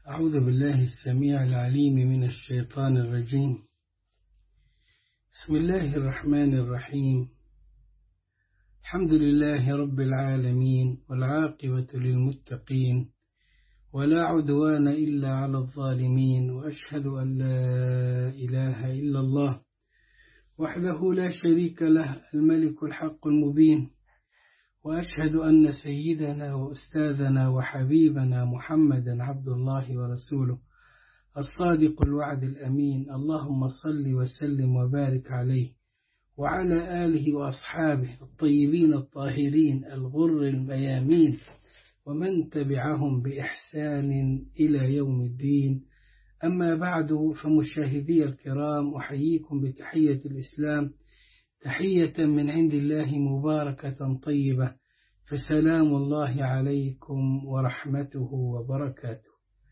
أعوذ بالله السميع العليم من الشيطان الرجيم. بسم الله الرحمن الرحيم. الحمد لله رب العالمين، والعاقبة للمتقين، ولا عدوان إلا على الظالمين، وأشهد أن لا إله إلا الله وحده لا شريك له الملك الحق المبين، وأشهد أن سيدنا وأستاذنا وحبيبنا محمدا عبد الله ورسوله الصادق الوعد الأمين. اللهم صل وسلم وبارك عليه وعلى آله وأصحابه الطيبين الطاهرين الغر الميامين، ومن تبعهم بإحسان إلى يوم الدين. أما بعد، فمشاهدي الكرام، أحييكم بتحية الإسلام، تحية من عند الله مباركة طيبة، فسلام الله عليكم ورحمته وبركاته.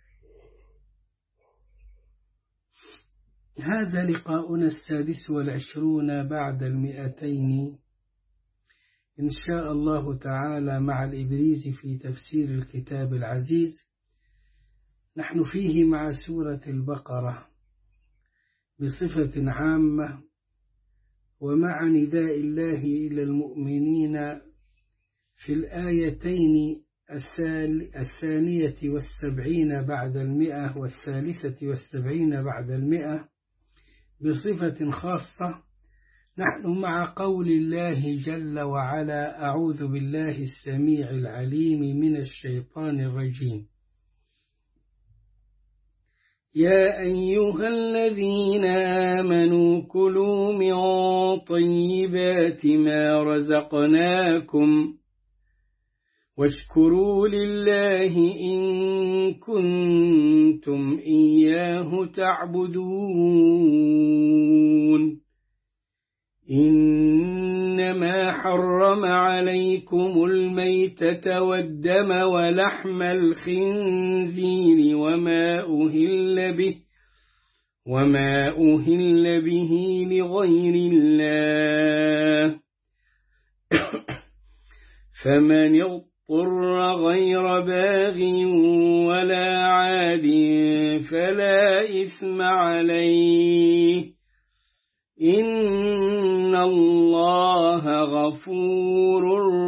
هذا لقاؤنا 26 بعد 200 إن شاء الله تعالى مع الإبريز في تفسير الكتاب العزيز. نحن فيه مع سورة البقرة بصفة عامة، ومع نداء الله إلى المؤمنين في الآيتين 72 بعد 100 و73 بعد 100 بصفة خاصة. نحن مع قول الله جل وعلا: أعوذ بالله السميع العليم من الشيطان الرجيم. يا أيها الذين آمنوا كلوا من طيبات ما رزقناكم واشكروا لله إن كنتم إياه تعبدون. إنما حرم عليكم الميتة والدم ولحم الخنزير وما أهل به لغير الله، فمن اضطر غير باغ ولا عاد فلا إثم عليه، إن الله غفور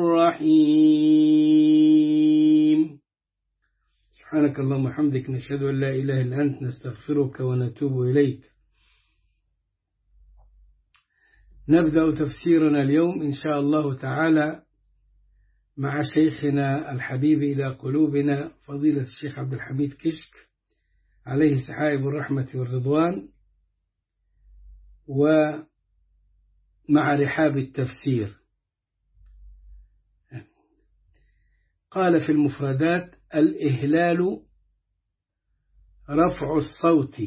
رحيم. سبحانك اللهم وبحمدك، نشهد أن لا إله إلا أنت، نستغفرك ونتوب إليك. نبدأ تفسيرنا اليوم إن شاء الله تعالى مع شيخنا الحبيب إلى قلوبنا فضيلة الشيخ عبد الحميد كشك عليه سحائب الرحمة والرضوان، ومع رحاب التفسير. قال في المفردات: الإهلال رفع الصوت،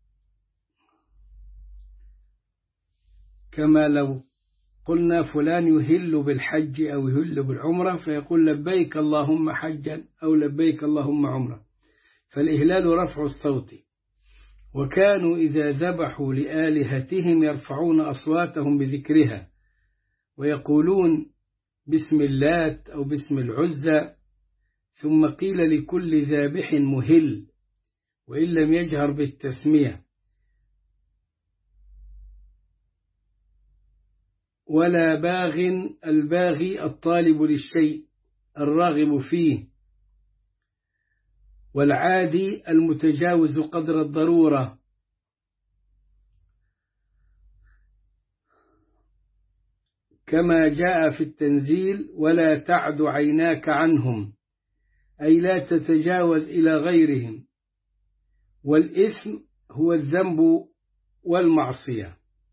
كما لو قلنا فلان يهل بالحج أو يهل بالعمرة فيقول لبيك اللهم حجا أو لبيك اللهم عمرة، فالإهلال رفع الصوت. وكانوا إذا ذبحوا لآلهتهم يرفعون أصواتهم بذكرها ويقولون بسم اللات أو بسم العزى، ثم قيل لكل ذابح مهل وإن لم يجهر بالتسمية، ولا باغ، الباغي الطالب للشيء الراغب فيه، والعادي المتجاوز قدر الضرورة، كما جاء في التنزيل: ولا تعد عيناك عنهم، أي لا تتجاوز إلى غيرهم. والإثم هو الذنب والمعصية.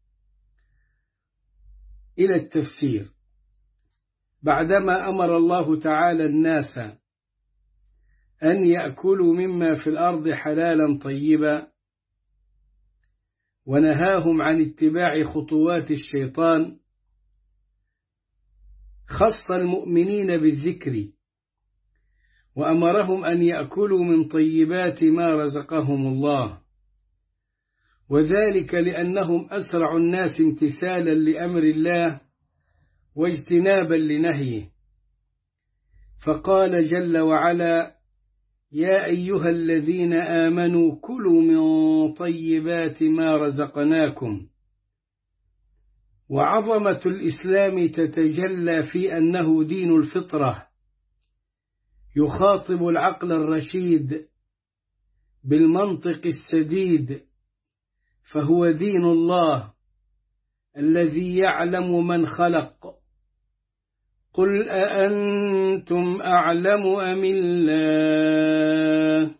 إلى التفسير. بعدما أمر الله تعالى الناس أن يأكلوا مما في الأرض حلالا طيبا، ونهاهم عن اتباع خطوات الشيطان، خص المؤمنين بالذكر وأمرهم أن يأكلوا من طيبات ما رزقهم الله، وذلك لأنهم أسرع الناس امتثالا لأمر الله واجتنابا لنهيه. فقال جل وعلا: يا أيها الذين آمنوا كلوا من طيبات ما رزقناكم. وعظمة الإسلام تتجلى في أنه دين الفطرة، يخاطب العقل الرشيد بالمنطق السديد، فهو دين الله الذي يعلم من خلق. قل أأنتم أعلم أم الله؟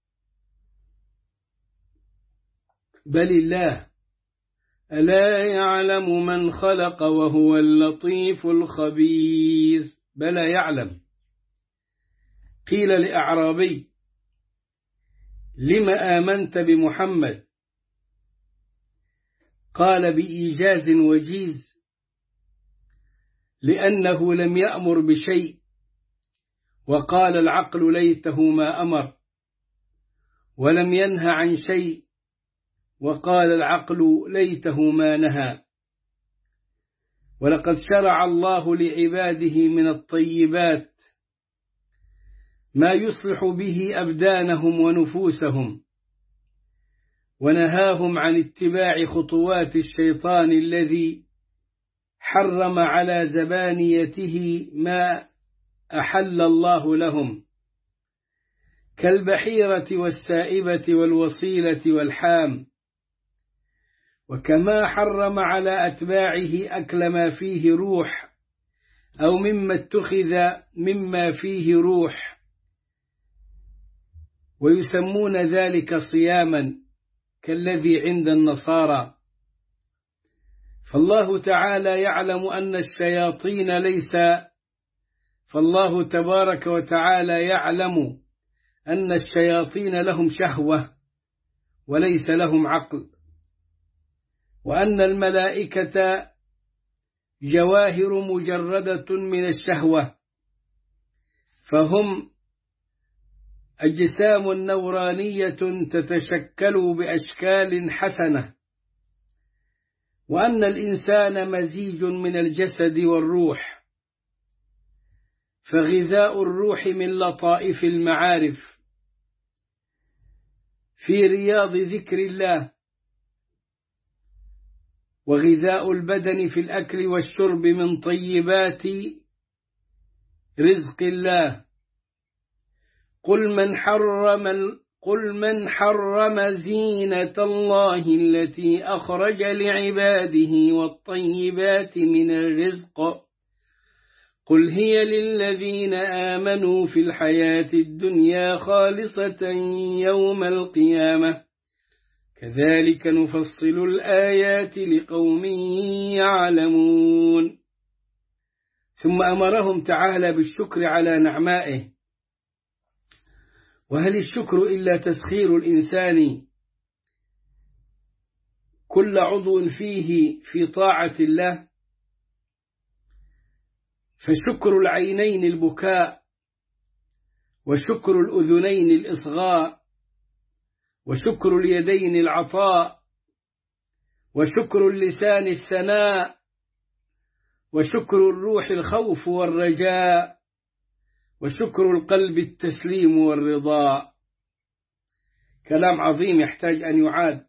بل الله، ألا يعلم من خلق وهو اللطيف الخبير. بلى يعلم. قيل لأعرابي: لم آمنت بمحمد؟ قال بإيجاز وجيز: لأنه لم يأمر بشيء. وقال العقل: ليته ما أمر. ولم ينه عن شيء. وقال العقل: ليته ما نهى. ولقد شرع الله لعباده من الطيبات ما يصلح به أبدانهم ونفوسهم، ونهاهم عن اتباع خطوات الشيطان الذي حرم على زبانيته ما أحل الله لهم، كالبحيرة والسائبة والوصيلة والحام. وكما حرم على أتباعه أكل ما فيه روح أو مما اتخذ مما فيه روح، ويسمون ذلك صياما كالذي عند النصارى. فالله تعالى يعلم أن الشياطين فالله تبارك وتعالى يعلم أن الشياطين لهم شهوة وليس لهم عقل، وأن الملائكة جواهر مجردة من الشهوة، فهم أجسام نورانية تتشكل بأشكال حسنة، وأن الإنسان مزيج من الجسد والروح، فغذاء الروح من لطائف المعارف في رياض ذكر الله، وغذاء البدن في الأكل والشرب من طيبات رزق الله. قل من حرم زينة الله التي أخرج لعباده والطيبات من الرزق، قل هي للذين آمنوا في الحياة الدنيا خالصة يوم القيامة، كذلك نفصل الآيات لقوم يعلمون. ثم أمرهم تعالى بالشكر على نعمائه. وهل الشكر إلا تسخير الإنسان كل عضو فيه في طاعة الله؟ فشكر العينين البكاء، وشكر الأذنين الإصغاء، وشكر اليدين العطاء، وشكر اللسان الثناء، وشكر الروح الخوف والرجاء، وشكر القلب التسليم والرضا. كلام عظيم يحتاج أن يعاد.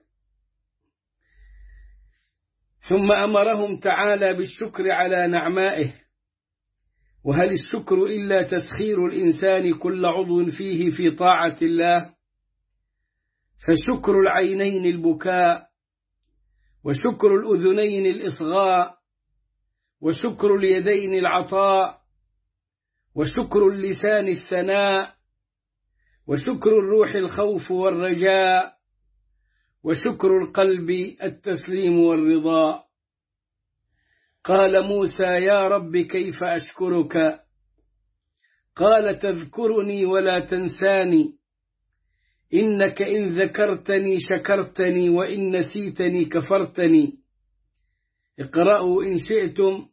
ثم أمرهم تعالى بالشكر على نعمائه. وهل الشكر إلا تسخير الإنسان كل عضو فيه في طاعة الله؟ فشكر العينين البكاء، وشكر الأذنين الإصغاء، وشكر اليدين العطاء، وشكر اللسان الثناء، وشكر الروح الخوف والرجاء، وشكر القلب التسليم والرضا. قال موسى: يا رب كيف أشكرك؟ قال: تذكرني ولا تنساني، إنك إن ذكرتني شكرتني وإن نسيتني كفرتني. اقرأوا إن شئتم: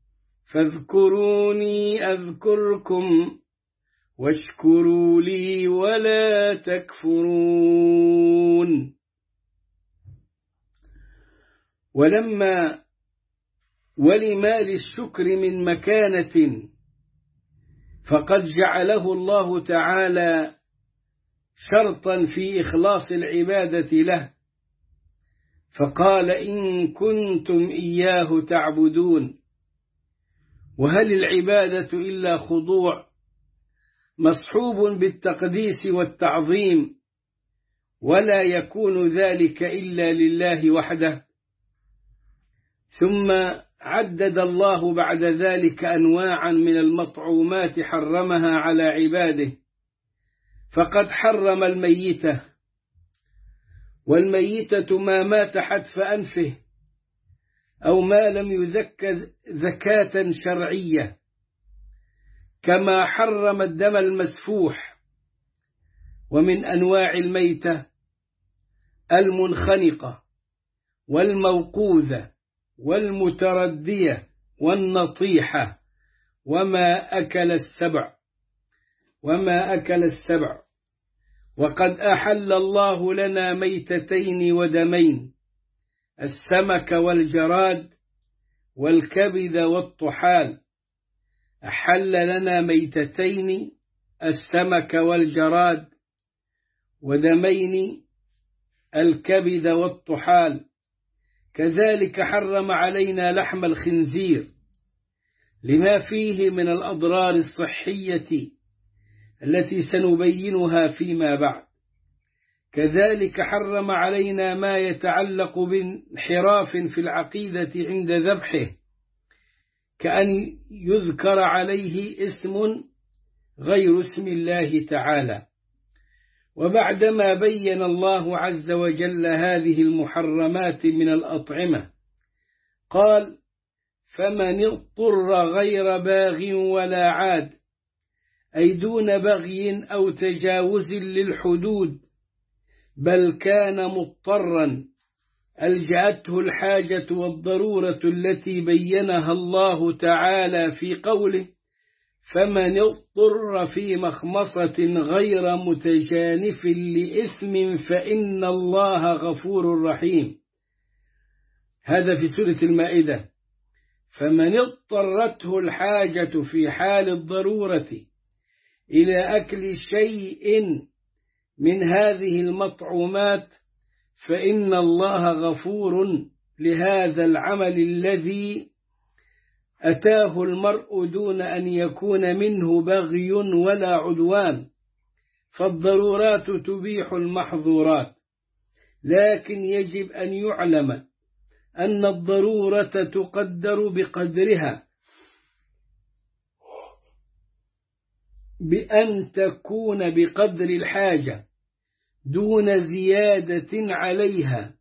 فاذكروني أذكركم واشكروا لي ولا تكفرون. ولما للشكر من مكانة، فقد جعله الله تعالى شرطا في إخلاص العبادة له، فقال إن كنتم إياه تعبدون. وهل العبادة إلا خضوع مصحوب بالتقديس والتعظيم، ولا يكون ذلك إلا لله وحده؟ ثم عدد الله بعد ذلك أنواعا من المطعومات حرمها على عباده، فقد حرم الميتة، والميتة ما مات حتف أنفه أو ما لم يزك زكاة شرعية، كما حرم الدم المسفوح. ومن أنواع الميتة المنخنقة والموقوذة والمتردية والنطيحة وما أكل السبع. وقد أحل الله لنا ميتتين ودمين، السمك والجراد والكبد والطحال. أحل لنا ميتتين، السمك والجراد، ودمين، الكبد والطحال. كذلك حرم علينا لحم الخنزير لما فيه من الأضرار الصحية التي سنبينها فيما بعد. كذلك حرم علينا ما يتعلق بانحراف في العقيدة عند ذبحه، كأن يذكر عليه اسم غير اسم الله تعالى. وبعدما بين الله عز وجل هذه المحرمات من الأطعمة قال فمن اضطر غير باغ ولا عاد، أي دون بغي أو تجاوز للحدود، بل كان مضطرا ألجأته الحاجة والضرورة التي بينها الله تعالى في قوله فمن اضطر في مخمصة غير متجانف لإثم فإن الله غفور رحيم. هذا في سورة المائدة. فمن اضطرته الحاجة في حال الضرورة إلى أكل شيء من هذه المطعومات فإن الله غفور لهذا العمل الذي أتاه المرء دون أن يكون منه بغي ولا عدوان. فالضرورات تبيح المحظورات، لكن يجب أن يعلم أن الضرورة تقدر بقدرها، بأن تكون بقدر الحاجة دون زيادة عليها.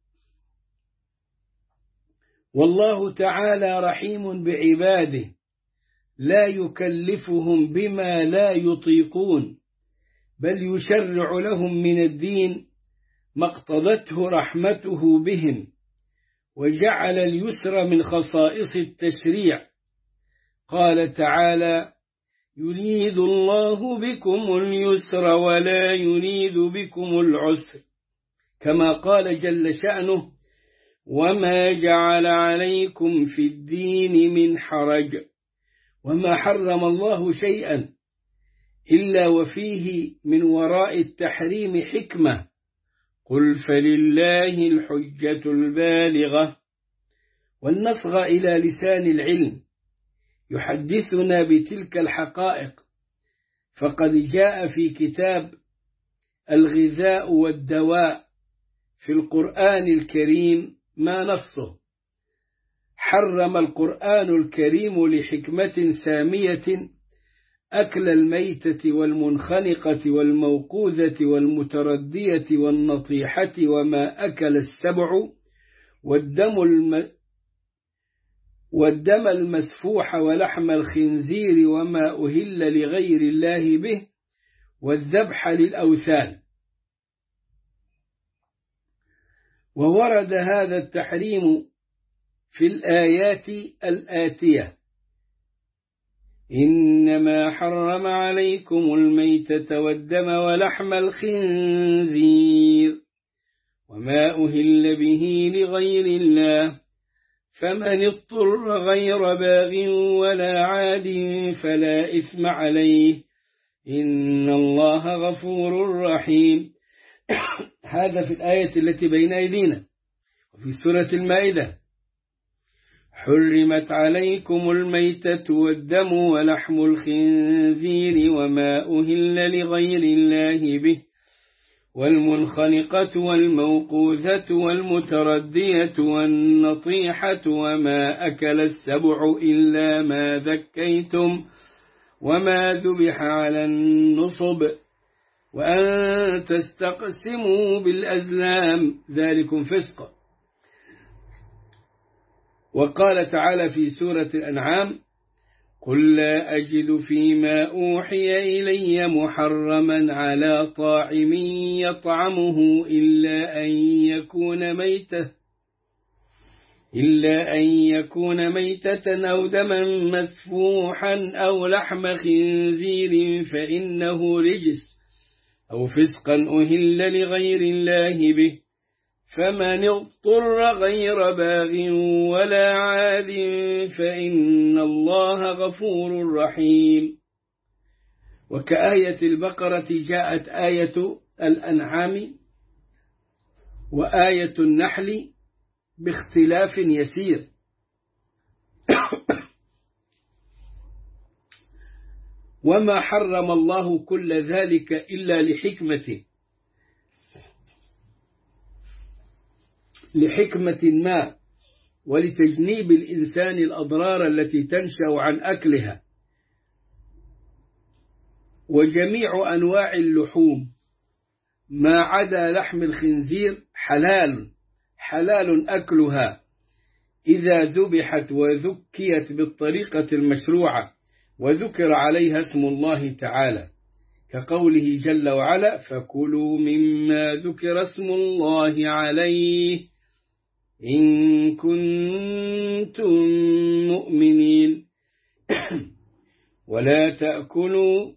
والله تعالى رحيم بعباده، لا يكلفهم بما لا يطيقون، بل يشرع لهم من الدين ما اقتضته رحمته بهم، وجعل اليسر من خصائص التشريع. قال تعالى يريد الله بكم اليسر ولا يريد بكم العسر، كما قال جل شأنه وما جعل عليكم في الدين من حرج. وما حرم الله شيئا إلا وفيه من وراء التحريم حكمة. قل فلله الحجة البالغة. ولنصغى إلى لسان العلم يحدثنا بتلك الحقائق، فقد جاء في كتاب الغذاء والدواء في القرآن الكريم ما نصه. حرم القرآن الكريم لحكمة سامية أكل الميتة والمنخنقة والموقوذة والمتردية والنطيحة وما أكل السبع والدم المسفوح ولحم الخنزير وما أهل لغير الله به والذبح للأوثان. وورد هذا التحريم في الآيات الآتية إنما حرم عليكم الميتة والدم ولحم الخنزير وما أهل به لغير الله فمن اضطر غير باغ ولا عاد فلا إثم عليه إن الله غفور رحيم. هذا في الآية التي بين أيدينا. وفي سورة المائدة: حرمت عليكم الميتة والدم ولحم الخنزير وما أهل لغير الله به والمنخنقة والموقوذة والمتردية والنطيحة وما أكل السبع إلا ما ذكيتم وما ذبح على النصب وأن تستقسموا بالأزلام ذلكم فسق. وقال تعالى في سورة الأنعام: قل لا أجد فيما أوحي إلي محرما على طاعم يطعمه إلا أن يكون ميتة أو دما مسفوحا أو لحم خنزير فإنه رجس أو فسقا أهل لغير الله به فمن اضطر غير باغ ولا عاد فإن الله غفور رحيم. وكآية البقرة جاءت آية الأنعام وآية النحل باختلاف يسير. وما حرم الله كل ذلك إلا لحكمة ما ولتجنيب الإنسان الأضرار التي تنشأ عن أكلها. وجميع أنواع اللحوم ما عدا لحم الخنزير حلال أكلها إذا ذبحت وذكيت بالطريقة المشروعة وذكر عليها اسم الله تعالى، كقوله جل وعلا: فكلوا مما ذكر اسم الله عليه إن كنتم مؤمنين. ولا تأكلوا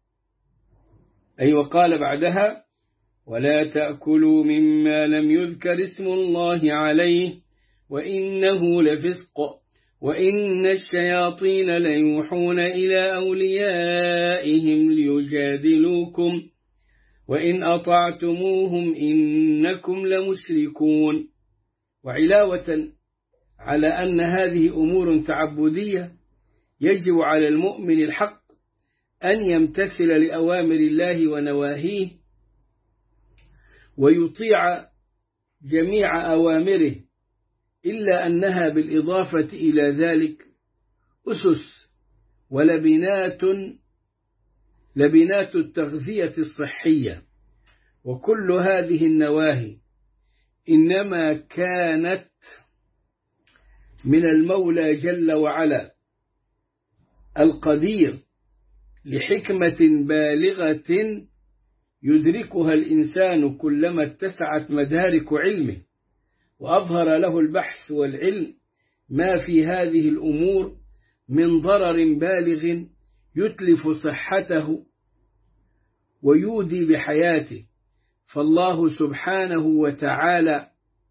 وقال بعدها: ولا تأكلوا مما لم يذكر اسم الله عليه وإنه لفسق وإن الشياطين ليوحون إلى أوليائهم ليجادلوكم وإن أطعتموهم إنكم لمشركون. وعلاوة على أن هذه أمور تعبدية يجب على المؤمن الحق أن يمتثل لأوامر الله ونواهيه ويطيع جميع أوامره، إلا أنها بالإضافة إلى ذلك أسس لبنات التغذية الصحية. وكل هذه النواهي إنما كانت من المولى جل وعلا القدير لحكمة بالغة يدركها الإنسان كلما اتسعت مدارك علمه وأظهر له البحث والعلم ما في هذه الأمور من ضرر بالغ يتلف صحته ويودي بحياته. فالله سبحانه وتعالى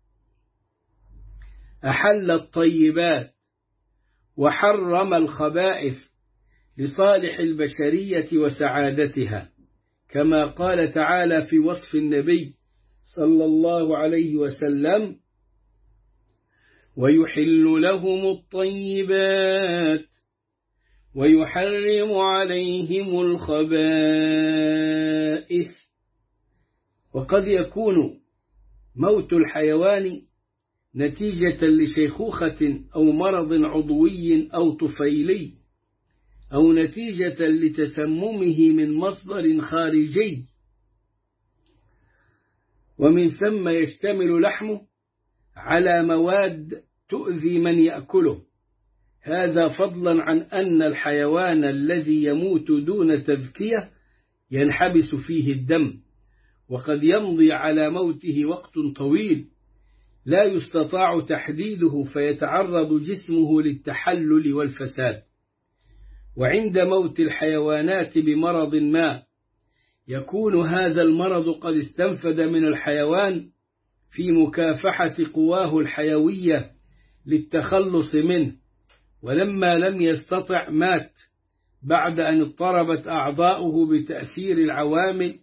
أحل الطيبات وحرم الخبائث لصالح البشرية وسعادتها، كما قال تعالى في وصف النبي صلى الله عليه وسلم: ويحل لهم الطيبات ويحرم عليهم الخبائث. وقد يكون موت الحيوان نتيجة لشيخوخة أو مرض عضوي أو طفيلي أو نتيجة لتسممه من مصدر خارجي، ومن ثم يشتمل لحمه على مواد تؤذي من يأكله، هذا فضلا عن أن الحيوان الذي يموت دون تذكية ينحبس فيه الدم، وقد يمضي على موته وقت طويل لا يستطاع تحديده فيتعرض جسمه للتحلل والفساد. وعند موت الحيوانات بمرض ما يكون هذا المرض قد استنفد من الحيوان في مكافحة قواه الحيوية للتخلص منه، ولما لم يستطع مات بعد أن اضطربت أعضاؤه بتأثير العوامل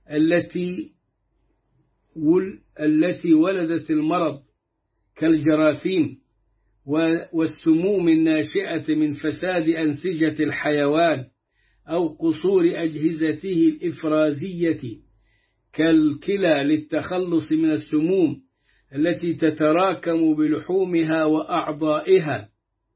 التي ولدت المرض كالجراثيم والسموم الناشئة من فساد أنسجة الحيوان أو قصور أجهزته الإفرازية كالكلى للتخلص من السموم التي تتراكم بلحومها وأعضائها.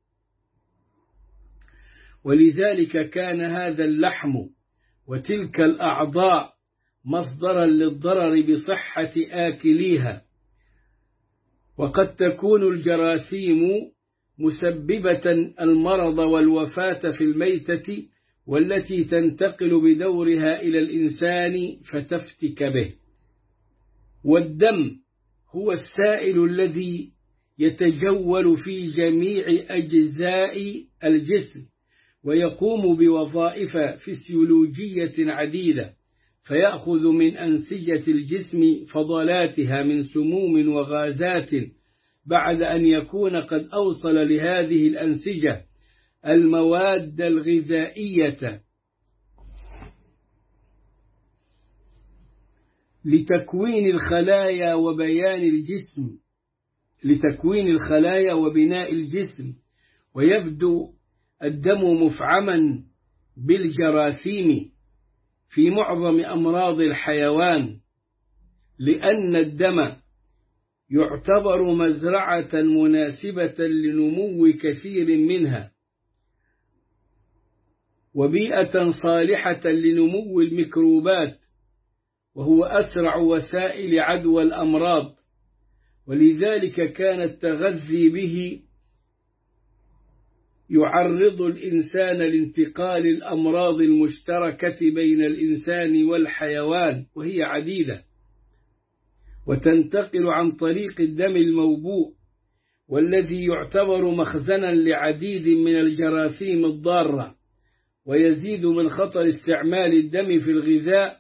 ولذلك كان هذا اللحم وتلك الأعضاء مصدرا للضرر بصحة آكليها. وقد تكون الجراثيم مسببة المرض والوفاة في الميتة والتي تنتقل بدورها إلى الإنسان فتفتك به. والدم هو السائل الذي يتجول في جميع أجزاء الجسم ويقوم بوظائف فسيولوجية عديدة، فيأخذ من أنسجة الجسم فضلاتها من سموم وغازات بعد أن يكون قد أوصل لهذه الأنسجة المواد الغذائية لتكوين الخلايا وبناء الجسم. ويبدو الدم مفعما بالجراثيم في معظم أمراض الحيوان، لأن الدم يعتبر مزرعة مناسبة لنمو كثير منها وبيئة صالحة لنمو الميكروبات، وهو أسرع وسائل عدوى الأمراض. ولذلك كان التغذي به يعرض الإنسان لانتقال الأمراض المشتركة بين الإنسان والحيوان، وهي عديدة، وتنتقل عن طريق الدم الموبوء والذي يعتبر مخزنا لعديد من الجراثيم الضارة. ويزيد من خطر استعمال الدم في الغذاء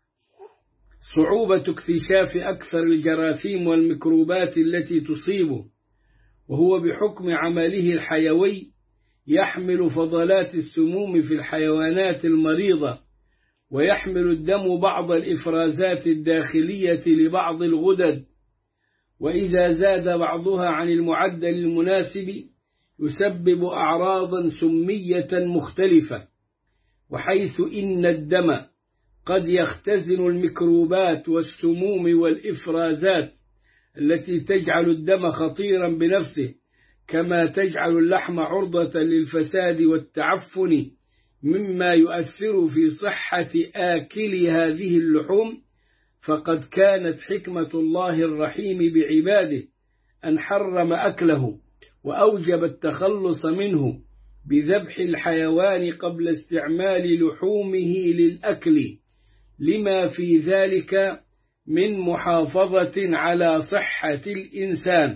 صعوبة اكتشاف أكثر الجراثيم والميكروبات التي تصيبه، وهو بحكم عمله الحيوي يحمل فضلات السموم في الحيوانات المريضة، ويحمل الدم بعض الإفرازات الداخلية لبعض الغدد، وإذا زاد بعضها عن المعدل المناسب يسبب أعراضا سمية مختلفة. وحيث إن الدم قد يختزن الميكروبات والسموم والإفرازات التي تجعل الدم خطيرا بنفسه، كما تجعل اللحم عرضة للفساد والتعفن، مما يؤثر في صحة آكل هذه اللحوم، فقد كانت حكمة الله الرحيم بعباده أن حرم أكله وأوجب التخلص منه بذبح الحيوان قبل استعمال لحومه للأكل، لما في ذلك من محافظة على صحة الإنسان.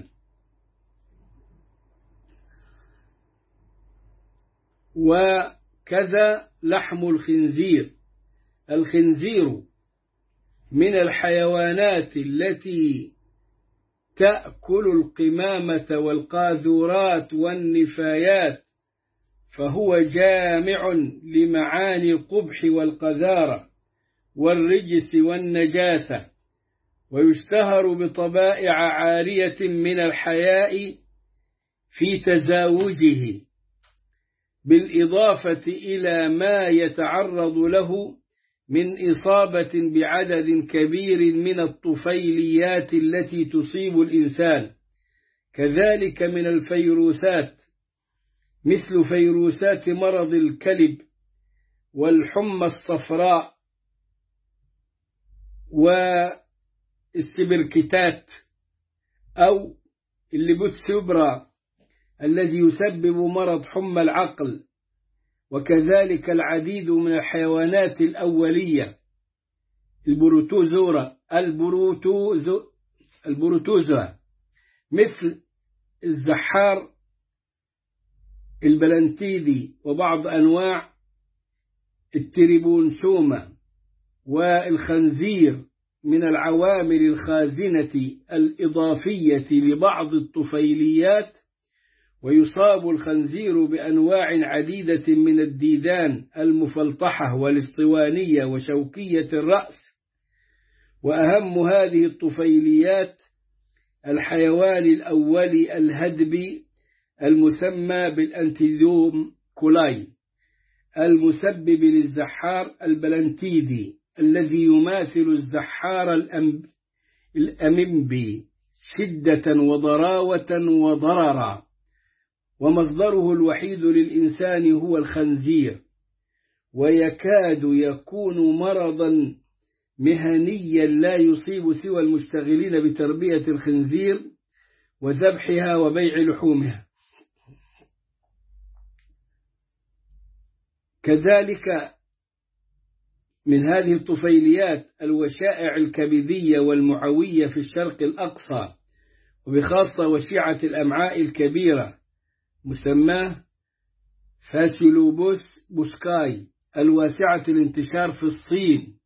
وكذا لحم الخنزير. الخنزير من الحيوانات التي تأكل القمامة والقاذورات والنفايات، فهو جامع لمعاني القبح والقذارة والرجس والنجاسة، ويشتهر بطبائع عارية من الحياء في تزاوجه، بالإضافة إلى ما يتعرض له من إصابة بعدد كبير من الطفيليات التي تصيب الإنسان، كذلك من الفيروسات مثل فيروسات مرض الكلب والحمى الصفراء والسبركتات أو الليبوتسوبرا الذي يسبب مرض حمى العقل، وكذلك العديد من الحيوانات الأولية البروتوزا مثل الزحار البلنتيدي وبعض أنواع التريبونسوما. والخنزير من العوامل الخازنة الإضافية لبعض الطفيليات، ويصاب الخنزير بأنواع عديدة من الديدان المفلطحة والاسطوانية وشوكية الرأس. وأهم هذه الطفيليات الحيوان الأولي الهدبي المسمى بالأنتيدوم كولاي، المسبب للزحار البلنتيدي الذي يماثل الزحار الأممبي شدة وضراوة وضررا، ومصدره الوحيد للإنسان هو الخنزير، ويكاد يكون مرضا مهنيا لا يصيب سوى المشتغلين بتربية الخنزير وذبحها وبيع لحومها. كذلك من هذه الطفيليات الوشائع الكبدية والمعوية في الشرق الأقصى، وبخاصة وشيعة الأمعاء الكبيرة مسماه فاسيلوبوس بوسكاي الواسعة الانتشار في الصين،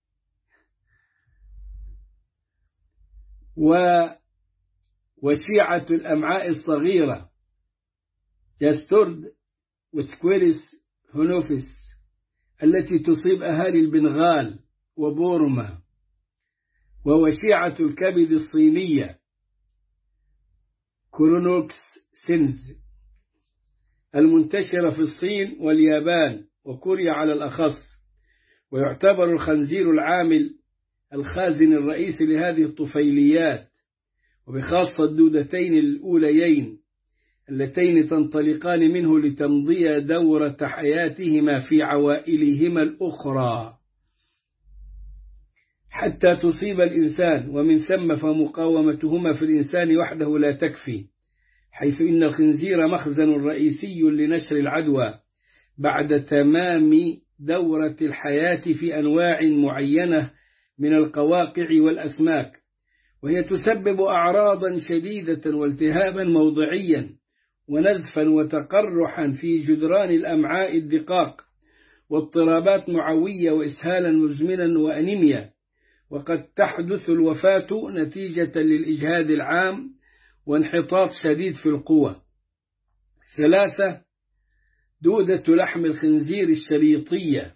وشيعة الأمعاء الصغيرة جاستورد وسكويرس هونوفيس التي تصيب أهالي البنغال وبورما، ووشيعة الكبد الصينية كورونوكس سينز المنتشرة في الصين واليابان وكوريا على الأخص. ويعتبر الخنزير العامل الخازن الرئيسي لهذه الطفيليات، وبخاصة الدودتين الأوليين اللتين تنطلقان منه لتمضي دورة حياتهما في عوائلهما الأخرى حتى تصيب الإنسان، ومن ثم فمقاومتهما في الإنسان وحده لا تكفي، حيث إن الخنزير مخزن رئيسي لنشر العدوى بعد تمام دورة الحياة في أنواع معينة من القواقع والأسماك، وهي تسبب أعراضا شديدة والتهابا موضعيا ونزفا وتقرحا في جدران الأمعاء الدقاق، واضطرابات معوية وإسهالا مزمنا وأنيميا، وقد تحدث الوفاة نتيجة للإجهاد العام وانحطاط شديد في القوة. 3. دودة لحم الخنزير الشريطية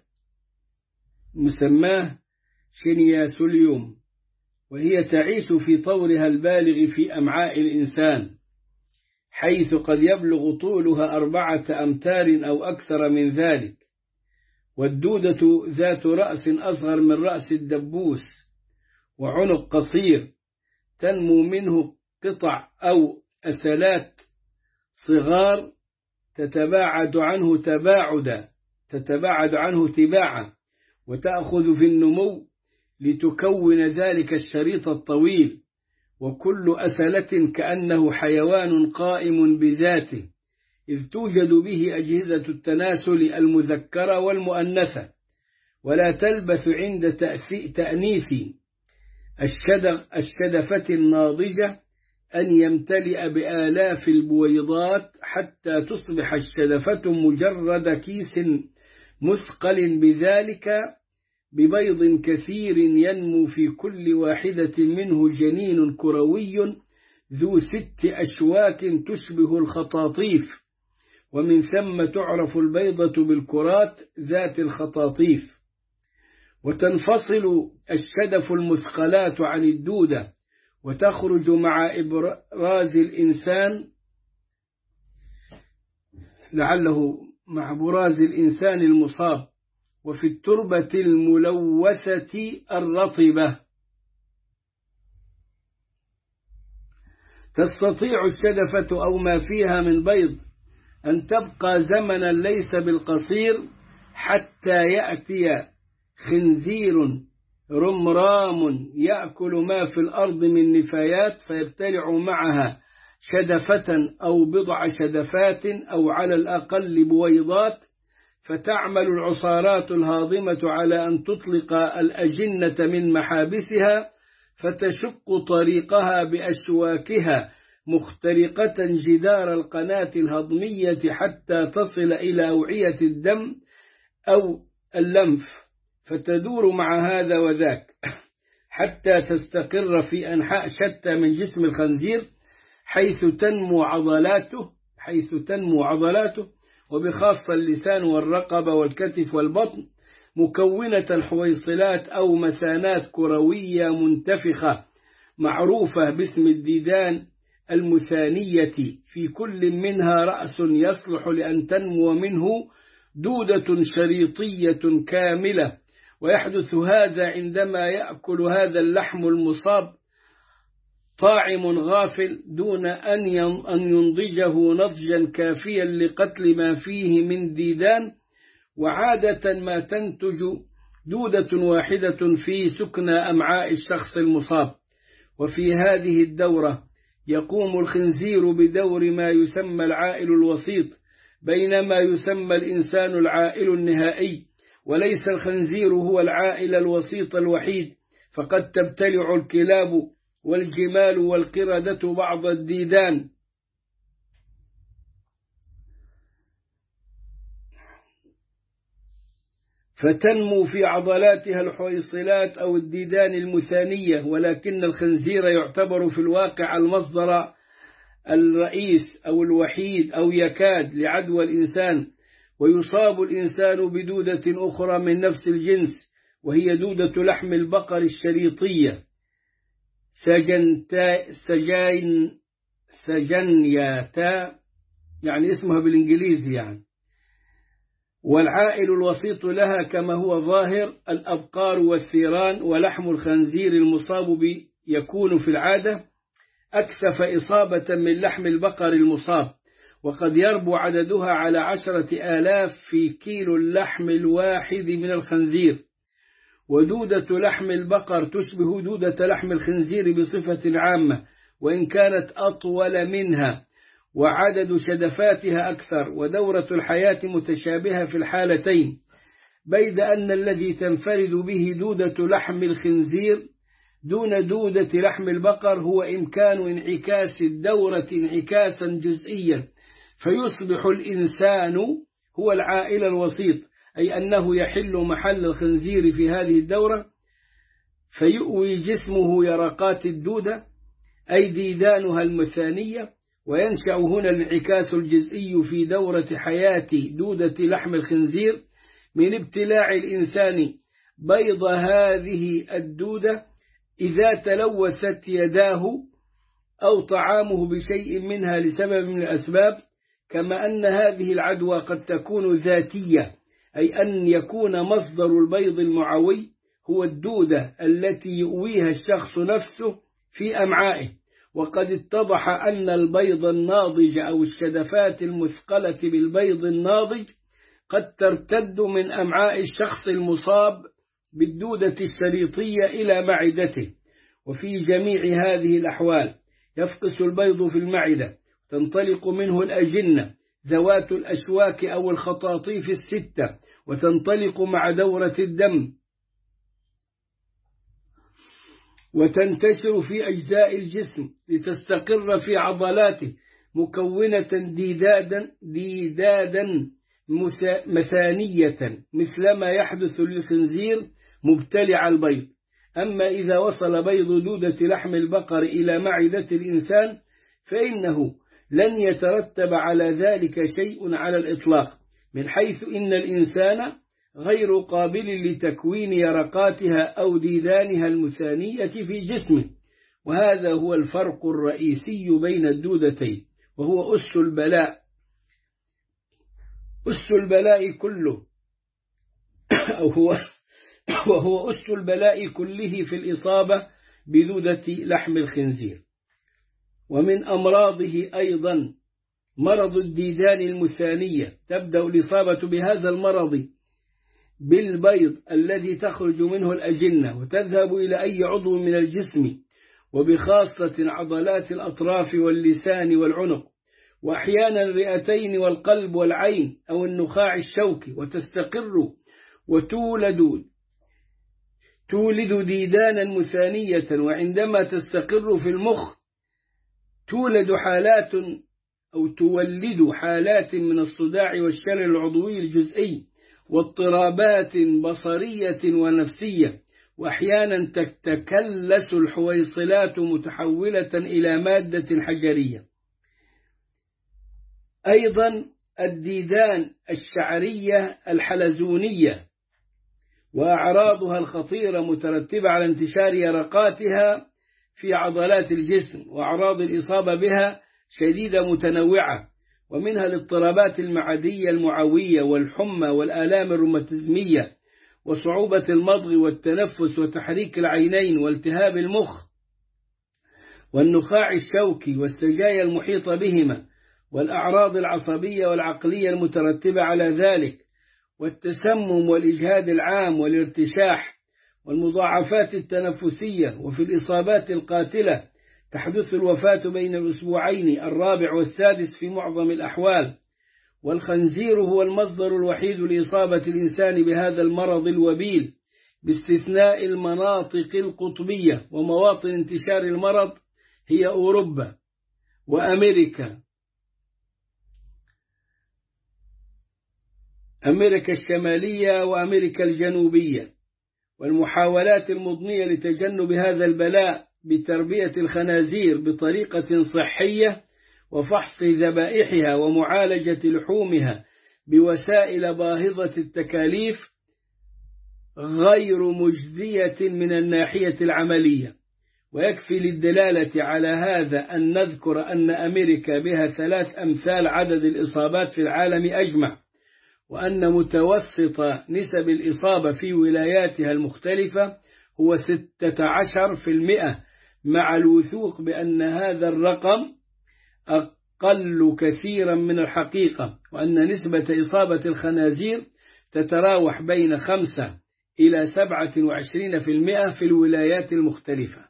مسماه شينياسوليوم، وهي تعيش في طورها البالغ في أمعاء الإنسان، حيث قد يبلغ طولها 4 أمتار أو أكثر من ذلك. والدودة ذات رأس أصغر من رأس الدبوس وعنق قصير، تنمو منه قطع أو أسلات صغار تتباعد عنه تباعا، وتأخذ في النمو لتكون ذلك الشريط الطويل، وكل أسلة كأنه حيوان قائم بذاته، إذ توجد به أجهزة التناسل المذكرة والمؤنثة، ولا تلبث عند تأنيث الشدفة الناضجة أن يمتلئ بآلاف البويضات حتى تصبح الشدفة مجرد كيس مثقل بذلك ببيض كثير ينمو في كل واحدة منه جنين كروي ذو 6 أشواك تشبه الخطاطيف، ومن ثم تعرف البيضة بالكرات ذات الخطاطيف. وتنفصل الشدف المثقلات عن الدودة وتخرج مع إبراز الإنسان لعله مع براز الإنسان المصاب، وفي التربة الملوثة الرطبة. تستطيع الشدفة أو ما فيها من بيض أن تبقى زمنا ليس بالقصير حتى يأتي خنزير رمرام يأكل ما في الأرض من نفايات فيبتلع معها شدفة أو بضع شدفات أو على الأقل بويضات، فتعمل العصارات الهاضمة على أن تطلق الأجنة من محابسها فتشق طريقها بأشواكها مخترقة جدار القناة الهضمية حتى تصل إلى أوعية الدم أو اللمف، فتدور مع هذا وذاك حتى تستقر في أنحاء شتى من جسم الخنزير، حيث حيث تنمو عضلاته، وبخاصة اللسان والرقبة والكتف والبطن، مكونة حويصلات أو مثانات كروية منتفخة معروفة باسم الديدان المثانية، في كل منها رأس يصلح لأن تنمو منه دودة شريطية كاملة، ويحدث هذا عندما يأكل هذا اللحم المصاب طاعم غافل دون أن ينضجه نضجا كافيا لقتل ما فيه من ديدان. وعادة ما تنتج دودة واحدة في سكنى أمعاء الشخص المصاب. وفي هذه الدورة يقوم الخنزير بدور ما يسمى العائل الوسيط، بينما يسمى الإنسان العائل النهائي، وليس الخنزير هو العائل الوسيط الوحيد، فقد تبتلع الكلاب والجمال والقردة بعض الديدان، فتنمو في عضلاتها الحويصلات أو الديدان المثانية، ولكن الخنزير يعتبر في الواقع المصدر الرئيس أو الوحيد أو يكاد لعدوى الإنسان. ويصاب الإنسان بدودة أخرى من نفس الجنس، وهي دودة لحم البقر الشريطية سجنياتا، يعني اسمها بالإنجليزي يعني. والعائل الوسيط لها كما هو ظاهر الأبقار والثيران. ولحم الخنزير المصاب يكون في العادة أكثف إصابة من لحم البقر المصاب، وقد يربو عددها على 10,000 في كيلو اللحم الواحد من الخنزير. ودودة لحم البقر تشبه دودة لحم الخنزير بصفة عامة، وإن كانت أطول منها، وعدد شدفاتها أكثر، ودورة الحياة متشابهة في الحالتين، بيد أن الذي تنفرد به دودة لحم الخنزير دون دودة لحم البقر هو إمكان انعكاس الدورة انعكاسا جزئيا، فيصبح الإنسان هو العائل الوسيط، أي أنه يحل محل الخنزير في هذه الدورة، فيؤوي جسمه يرقات الدودة أي ديدانها المثانية، وينشأ هنا الانعكاس الجزئي في دورة حياة دودة لحم الخنزير من ابتلاع الإنسان بيض هذه الدودة إذا تلوثت يداه أو طعامه بشيء منها لسبب من الأسباب. كما أن هذه العدوى قد تكون ذاتية، أي أن يكون مصدر البيض المعوي هو الدودة التي يؤويها الشخص نفسه في أمعائه. وقد اتضح أن البيض الناضج أو الشدفات المثقلة بالبيض الناضج قد ترتد من أمعاء الشخص المصاب بالدودة الشريطية إلى معدته. وفي جميع هذه الأحوال يفقس البيض في المعدة، تنطلق منه الأجنة ذوات الأشواك أو الخطاطيف 6، وتنطلق مع دورة الدم وتنتشر في أجزاء الجسم لتستقر في عضلاته، مكونة ديدادا مثانية مثلما يحدث للخنزير مبتلع البيض. أما إذا وصل بيض دودة لحم البقر إلى معدة الإنسان فإنه لن يترتب على ذلك شيء على الإطلاق، من حيث إن الإنسان غير قابل لتكوين يرقاتها أو ديدانها المثانية في جسمه. وهذا هو الفرق الرئيسي بين الدودتين، وهو أس البلاء كله وهو أس البلاء كله في الإصابة بدودة لحم الخنزير. ومن أمراضه أيضا مرض الديدان المثانية. تبدأ الإصابة بهذا المرض بالبيض الذي تخرج منه الأجنة، وتذهب إلى أي عضو من الجسم، وبخاصة عضلات الأطراف واللسان والعنق، وأحيانا الرئتين والقلب والعين أو النخاع الشوكي، وتستقر تولد ديدانا مثانية. وعندما تستقر في المخ تولد حالات من الصداع والشلل العضوي الجزئي واضطرابات بصرية ونفسية، وأحيانا تتكلس الحويصلات متحولة إلى مادة حجرية. أيضا الديدان الشعرية الحلزونية وأعراضها الخطيرة مترتبة على انتشار يرقاتها في عضلات الجسم، وأعراض الإصابة بها شديدة متنوعة، ومنها الاضطرابات المعدية المعوية والحمى والآلام الروماتيزمية وصعوبة المضغ والتنفس وتحريك العينين والتهاب المخ والنخاع الشوكي والسجايا المحيطة بهما، والأعراض العصبية والعقلية المترتبة على ذلك، والتسمم والإجهاد العام والارتشاح والمضاعفات التنفسية. وفي الإصابات القاتلة تحدث الوفاة بين الأسبوعين الرابع والسادس في معظم الأحوال. والخنزير هو المصدر الوحيد لإصابة الإنسان بهذا المرض الوبيل باستثناء المناطق القطبية، ومواطن انتشار المرض هي أوروبا وأمريكا الشمالية وأمريكا الجنوبية. والمحاولات المضنية لتجنب هذا البلاء بتربية الخنازير بطريقة صحية وفحص ذبائحها ومعالجة لحومها بوسائل باهظة التكاليف غير مجزية من الناحية العملية. ويكفي للدلالة على هذا أن نذكر أن أمريكا بها 3 أمثال عدد الإصابات في العالم أجمع، وأن متوسط نسب الإصابة في ولاياتها المختلفة هو 16%، مع الوثوق بأن هذا الرقم أقل كثيرا من الحقيقة، وأن نسبة إصابة الخنازير تتراوح بين 5 إلى 27% في الولايات المختلفة.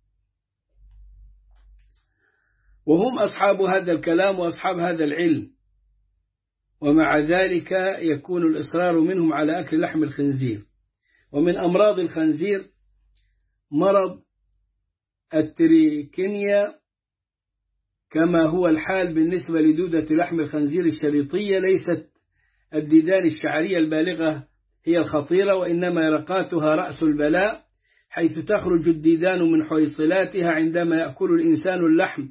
وهم أصحاب هذا الكلام وأصحاب هذا العلم، ومع ذلك يكون الإصرار منهم على أكل لحم الخنزير. ومن أمراض الخنزير مرض التريكينيا، كما هو الحال بالنسبة لدودة لحم الخنزير الشريطية. ليست الديدان الشعرية البالغة هي الخطيرة، وإنما يرقاتها رأس البلاء، حيث تخرج الديدان من حويصلاتها عندما يأكل الإنسان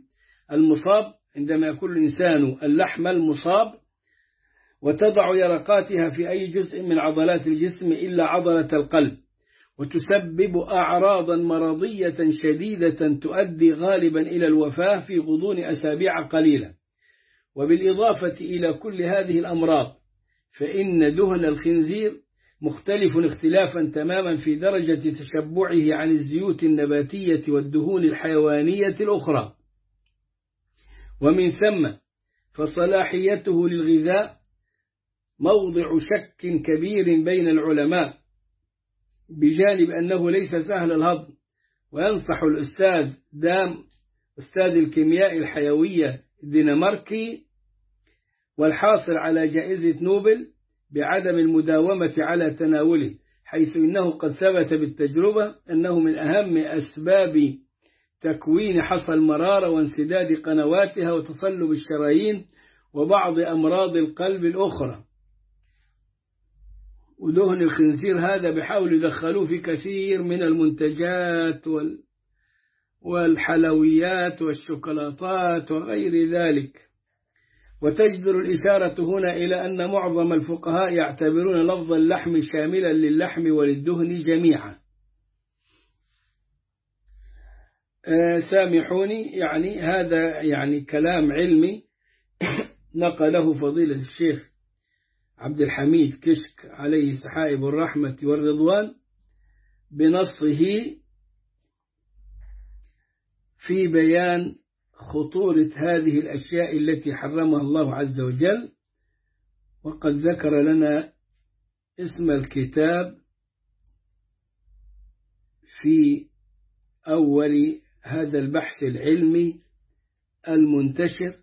اللحم المصاب، وتضع يرقاتها في أي جزء من عضلات الجسم إلا عضلة القلب، وتسبب أعراضا مرضية شديدة تؤدي غالبا إلى الوفاة في غضون أسابيع قليلة. وبالإضافة إلى كل هذه الأمراض، فإن دهن الخنزير مختلف اختلافا تماما في درجة تشبعه عن الزيوت النباتية والدهون الحيوانية الأخرى، ومن ثم فصلاحيته للغذاء موضع شك كبير بين العلماء، بجانب أنه ليس سهل الهضم. وينصح الأستاذ دام أستاذ الكيمياء الحيوية الدنماركي والحاصل على جائزة نوبل بعدم المداومة على تناوله، حيث إنه قد ثبت بالتجربة أنه من أهم أسباب تكوين حصى المرارة وانسداد قنواتها وتصلب الشرايين وبعض أمراض القلب الأخرى. ودهن الخنزير هذا بحاول يدخلوه في كثير من المنتجات والحلويات والشوكولاتات وغير ذلك. وتجدر الإشارة هنا إلى أن معظم الفقهاء يعتبرون لفظ اللحم شاملا للحم وللدهن جميعا. سامحوني، يعني هذا يعني كلام علمي نقله فضيلة الشيخ عبد الحميد كشك عليه سحائب الرحمة والرضوان بنصه في بيان خطورة هذه الأشياء التي حرمها الله عز وجل. وقد ذكر لنا اسم الكتاب في أول هذا البحث العلمي المنتشر،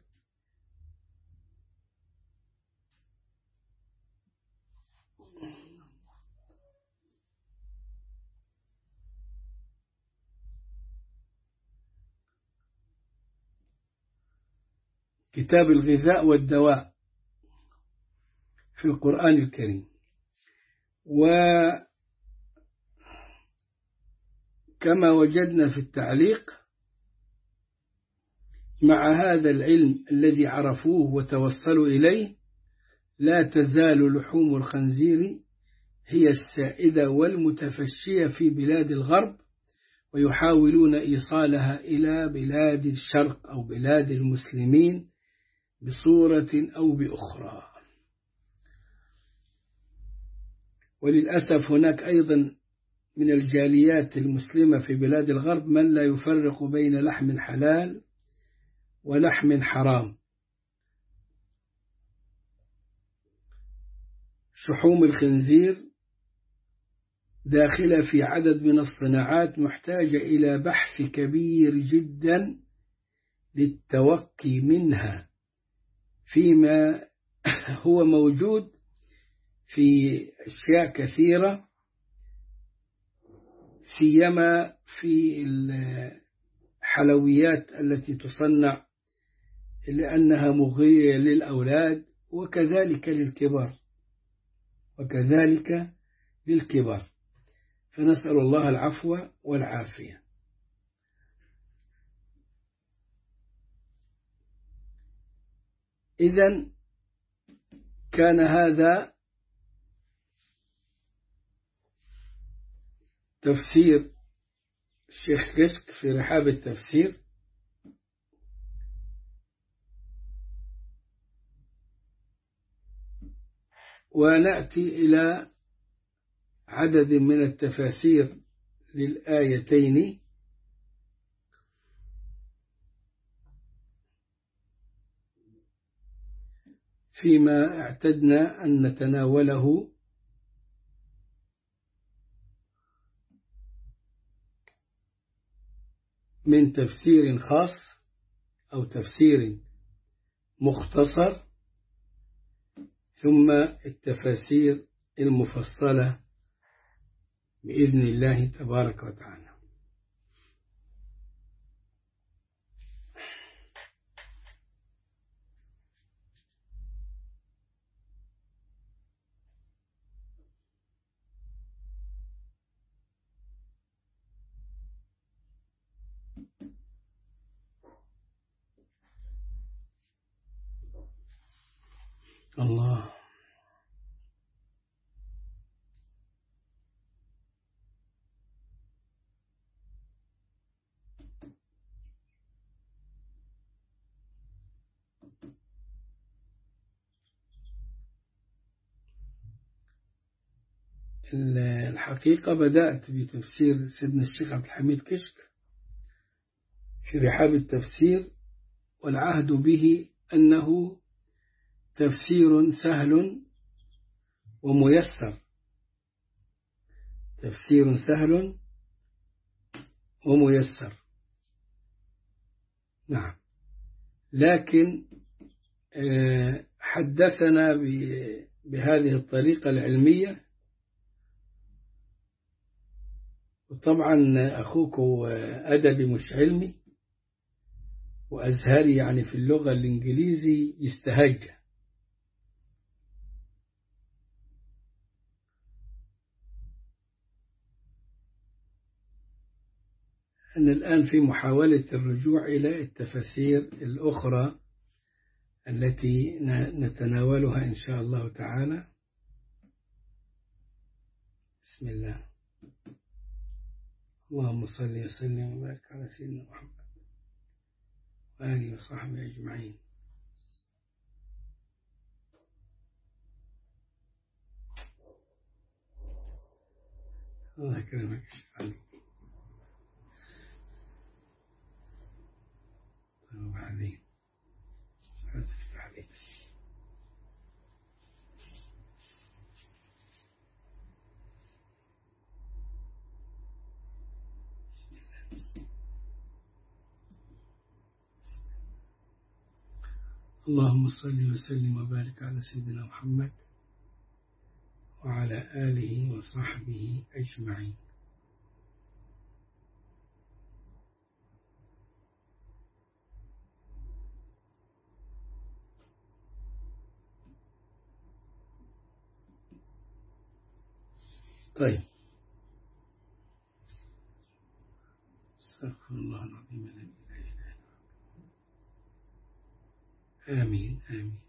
كتاب الغذاء والدواء في القرآن الكريم. وكما وجدنا في التعليق مع هذا العلم الذي عرفوه وتوصلوا إليه لا تزال لحوم الخنزير هي السائدة والمتفشية في بلاد الغرب، ويحاولون إيصالها إلى بلاد الشرق أو بلاد المسلمين بصورة أو بأخرى. وللأسف هناك أيضا من الجاليات المسلمة في بلاد الغرب من لا يفرق بين لحم حلال ولحم حرام. شحوم الخنزير داخلة في عدد من الصناعات محتاجة إلى بحث كبير جدا للتوقي منها، فيما هو موجود في أشياء كثيرة، سيما في الحلويات التي تصنع لأنها مغرية للأولاد وكذلك للكبار، فنسأل الله العفو والعافية. إذن كان هذا تفسير الشيخ كشك في رحاب التفسير. ونأتي إلى عدد من التفاسير للآيتين. فيما اعتدنا أن نتناوله من تفسير خاص أو تفسير مختصر، ثم التفاسير المفصلة بإذن الله تبارك وتعالى. الله. الحقيقة بدأت بتفسير سيدنا الشيخ عبد الحميد كشك في رحاب التفسير، والعهد به أنه تفسير سهل وميسر، تفسير سهل وميسر. نعم، لكن حدثنا بهذه الطريقة العلمية. وطبعا أخوك أدبي مش علمي، وأزهري يعني في اللغة الإنجليزي يستهج. أنا الآن في محاولة الرجوع إلى التفاسير الأخرى التي نتناولها إن شاء الله تعالى. بسم الله. اللهم صل وسلم وبارك على سيدنا محمد وآله وصحبه أجمعين. الله يكرمك عليك. وبعدين هتفتح عليك. اللهم صل وسلم وبارك على سيدنا محمد وعلى آله وصحبه أجمعين. طيب، استغفر الله العظيم الذي لا إله إلا هو. آمين آمين.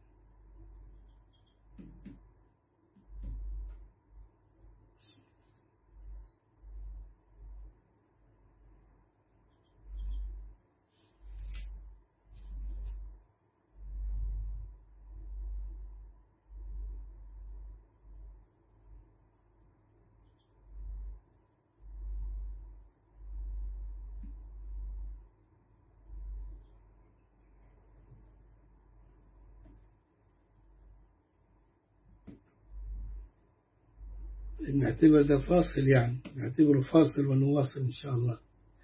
نعتبر ده فاصل، يعني نعتبره فاصل ونواصل إن شاء الله.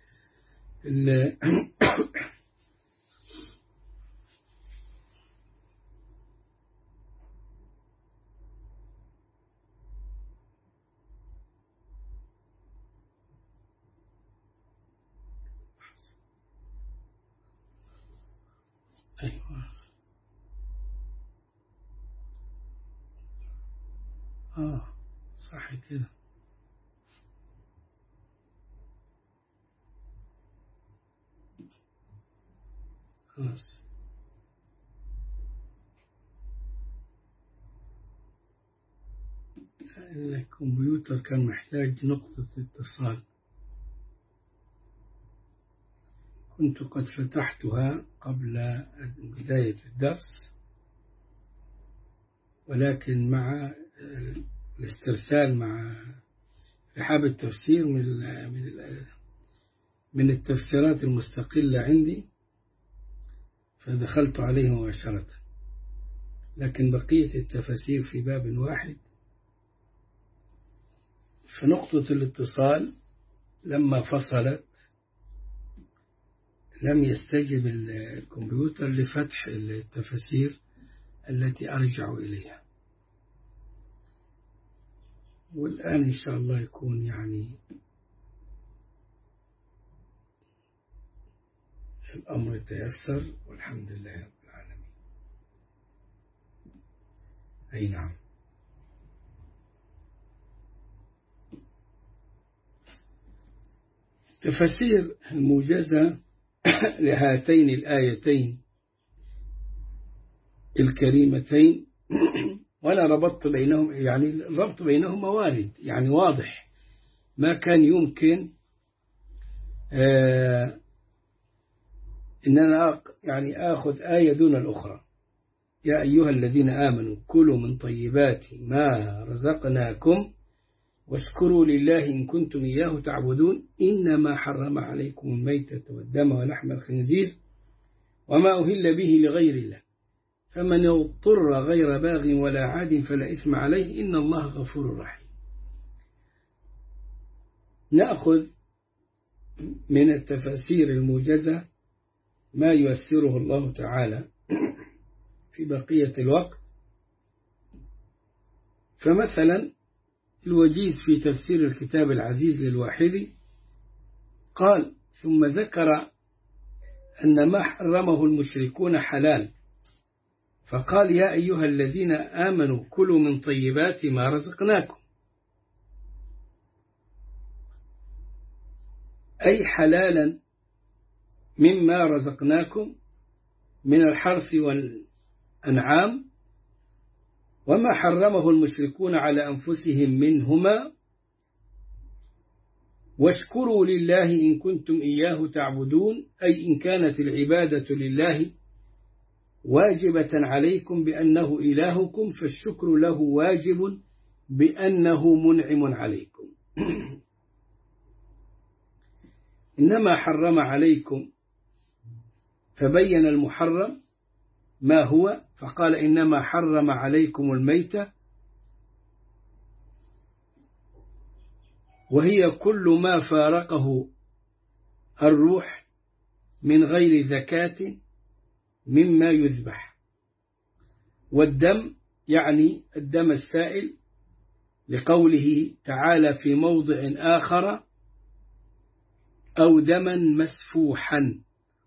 أيوة. صح كده. خلاص. الكمبيوتر كان محتاج نقطة اتصال، كنت قد فتحتها قبل بداية الدرس، ولكن مع الاسترسال مع رحاب التفسير من التفسيرات المستقلة عندي، فدخلت عليه مباشرة، لكن بقية التفاسير في باب واحد. فنقطة الاتصال لما فصلت لم يستجب الكمبيوتر لفتح التفاسير التي أرجع إليها، والآن إن شاء الله يكون يعني الأمر تيسر والحمد لله رب العالمين. أي نعم. تفسير الموجزة لهاتين الآيتين الكريمتين، ولا ربطت بينهم، يعني الربط بينهما وارد، يعني واضح، ما كان يمكن إن أنا يعني آخذ آية دون الأخرى. يا أيها الذين آمنوا كلوا من طيبات ما رزقناكم واشكروا لله إن كنتم إياه تعبدون إنما حرم عليكم الميتة والدم ولحم الخنزير وما أهل به لغير الله فمن اضطر غير باغ ولا عاد فلا إثم عليه إن الله غفور رحيم. نأخذ من التفاسير الموجزة ما ييسره الله تعالى في بقية الوقت. فمثلا الوجيز في تفسير الكتاب العزيز للواحدي قال: ثم ذكر أن ما حرمه المشركون حلال، فقال: يا أيها الذين آمنوا كلوا من طيبات ما رزقناكم، أي حلالا مما رزقناكم من الحرث والأنعام، وما حرمه المشركون على أنفسهم منهما، واشكروا لله إن كنتم إياه تعبدون، أي إن كانت العبادة لله واجبة عليكم بأنه إلهكم فالشكر له واجب بأنه منعم عليكم. إنما حرم عليكم، فبين المحرم ما هو، فقال: إنما حرم عليكم الميتة، وهي كل ما فارقه الروح من غير زكاة مما يذبح، والدم يعني الدم السائل، لقوله تعالى في موضع آخر: أو دما مسفوحا.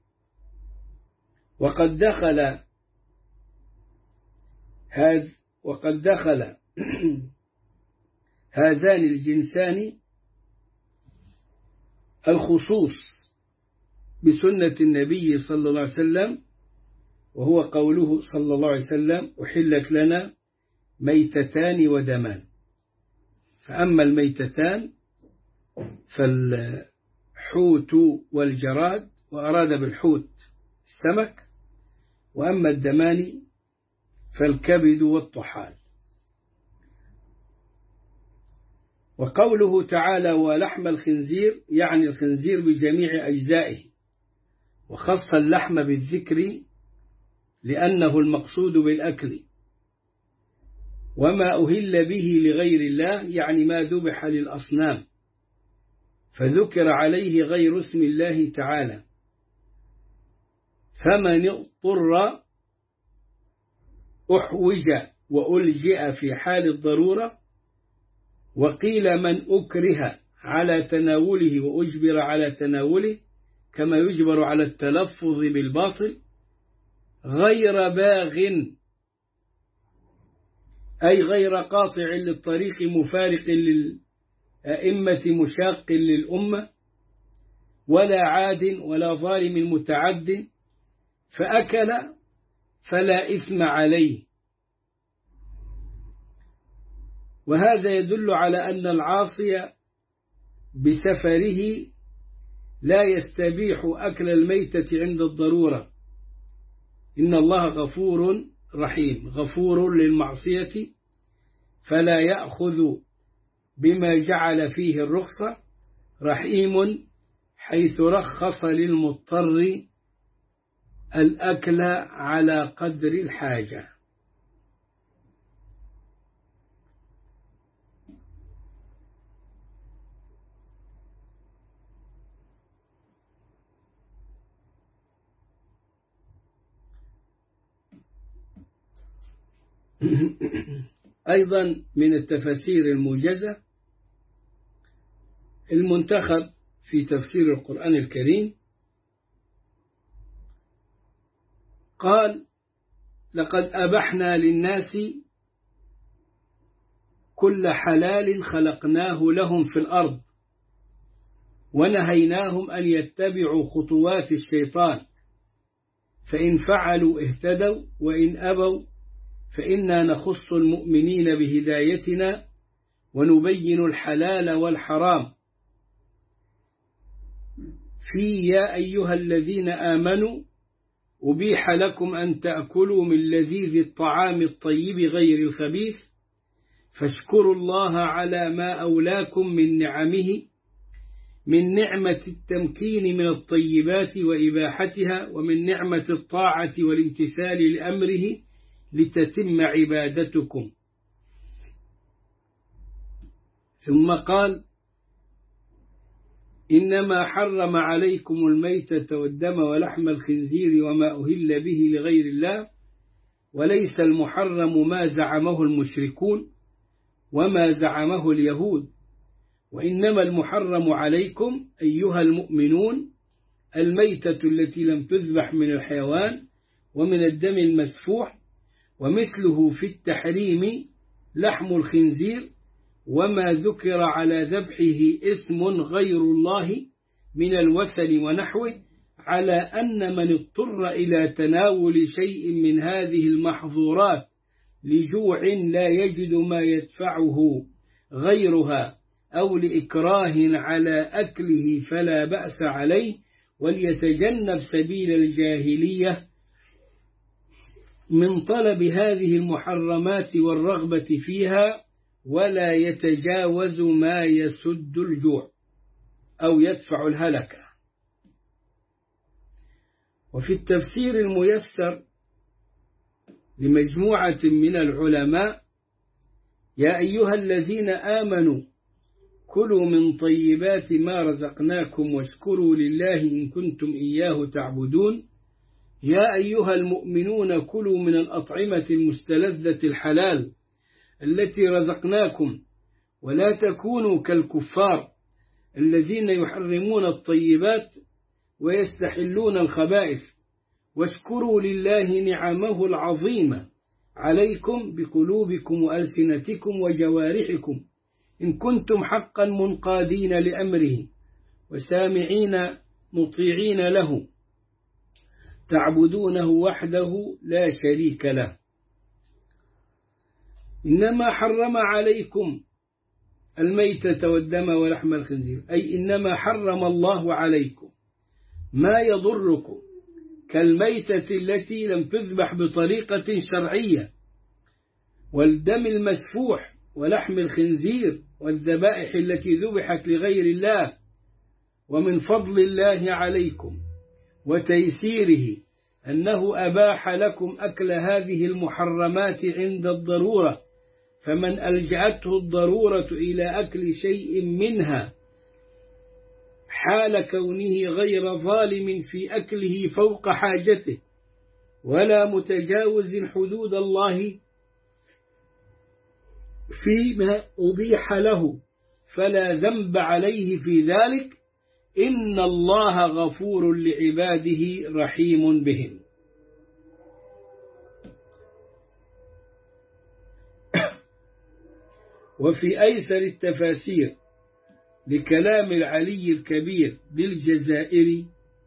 وقد دخل هذان الجنسان الخصوص بسنة النبي صلى الله عليه وسلم، وهو قوله صلى الله عليه وسلم: أحلت لنا ميتتان ودمان. فأما الميتتان فالحوت والجراد، وأراد بالحوت السمك، وأما الدمان فالكبد والطحال. وقوله تعالى: ولحم الخنزير، يعني الخنزير بجميع أجزائه، وخص اللحم بالذكر لأنه المقصود بالأكل. وما أهل به لغير الله، يعني ما ذبح للأصنام فذكر عليه غير اسم الله تعالى. فمن اضطر أحوج وألجئ في حال الضرورة. وقيل من أكره على تناوله وأجبر على تناوله، كما يجبر على التلفظ بالباطل، غير باغ، أي غير قاطع للطريق مفارق للأئمة مشاق للأمة، ولا عاد ولا ظالم متعد، فأكل فلا إثم عليه. وهذا يدل على أن العاصي بسفره لا يستبيح أكل الميتة عند الضرورة. إن الله غفور رحيم، غفور للمعصية فلا يأخذ بما جعل فيه الرخصة، رحيم حيث رخص للمضطر الأكل على قدر الحاجة. أيضا من التفاسير الموجزة المنتخب في تفسير القرآن الكريم، قال: لقد أبحنا للناس كل حلال خلقناه لهم في الأرض، ونهيناهم أن يتبعوا خطوات الشيطان، فإن فعلوا اهتدوا وإن أبوا فإنا نخص المؤمنين بهدايتنا ونبين الحلال والحرام. في يا أيها الذين آمنوا أبيح لكم أن تأكلوا من لذيذ الطعام الطيب غير الخبيث، فاشكروا الله على ما أولاكم من نعمه، من نعمة التمكين من الطيبات وإباحتها، ومن نعمة الطاعة والامتثال لأمره لتتم عبادتكم. ثم قال: إنما حرم عليكم الميتة والدم ولحم الخنزير وما أهل به لغير الله، وليس المحرم ما زعمه المشركون وما زعمه اليهود، وإنما المحرم عليكم أيها المؤمنون الميتة التي لم تذبح من الحيوان ومن الدم المسفوح، ومثله في التحريم لحم الخنزير وما ذكر على ذبحه اسم غير الله من الوثن ونحوه، على أن من اضطر إلى تناول شيء من هذه المحظورات لجوع لا يجد ما يدفعه غيرها أو لإكراه على أكله فلا بأس عليه، وليتجنب سبيل الجاهلية من طلب هذه المحرمات والرغبة فيها، ولا يتجاوز ما يسد الجوع أو يدفع الهلكة. وفي التفسير الميسر لمجموعة من العلماء: يا أيها الذين آمنوا كلوا من طيبات ما رزقناكم واشكروا لله إن كنتم إياه تعبدون. يا أيها المؤمنون كلوا من الأطعمة المستلذة الحلال التي رزقناكم، ولا تكونوا كالكفار الذين يحرمون الطيبات ويستحلون الخبائث، واشكروا لله نعمه العظيمة عليكم بقلوبكم وألسنتكم وجوارحكم إن كنتم حقا منقادين لأمره وسامعين مطيعين له. تعبدونه وحده لا شريك له. إنما حرم عليكم الميتة والدم ولحم الخنزير، أي إنما حرم الله عليكم ما يضركم كالميتة التي لم تذبح بطريقة شرعية، والدم المسفوح ولحم الخنزير والذبائح التي ذبحت لغير الله. ومن فضل الله عليكم وتيسيره أنه أباح لكم أكل هذه المحرمات عند الضرورة، فمن ألجأته الضرورة إلى أكل شيء منها حال كونه غير ظالم في أكله فوق حاجته ولا متجاوز حدود الله فيما أبيح له فلا ذنب عليه في ذلك، إن الله غفور لعباده رحيم بهم. وفي أيسر التفاسير لكلام العلي الكبير بالجزائري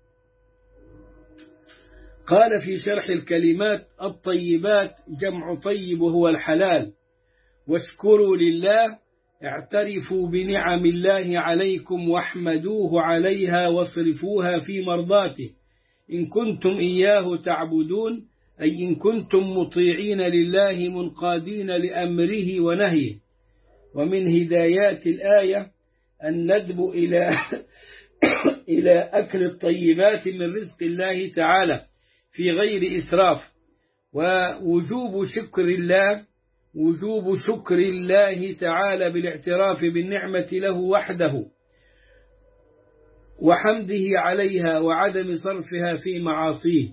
قال في شرح الكلمات: الطيبات جمع طيب وهو الحلال، واشكروا لله، اعترفوا بنعم الله عليكم واحمدوه عليها واصرفوها في مرضاته إن كنتم إياه تعبدون، أي إن كنتم مطيعين لله منقادين لأمره ونهيه. ومن هدايات الآية الندب إلى أكل الطيبات من رزق الله تعالى في غير إسراف، ووجوب شكر الله تعالى بالاعتراف بالنعمة له وحده وحمده عليها وعدم صرفها في معاصيه.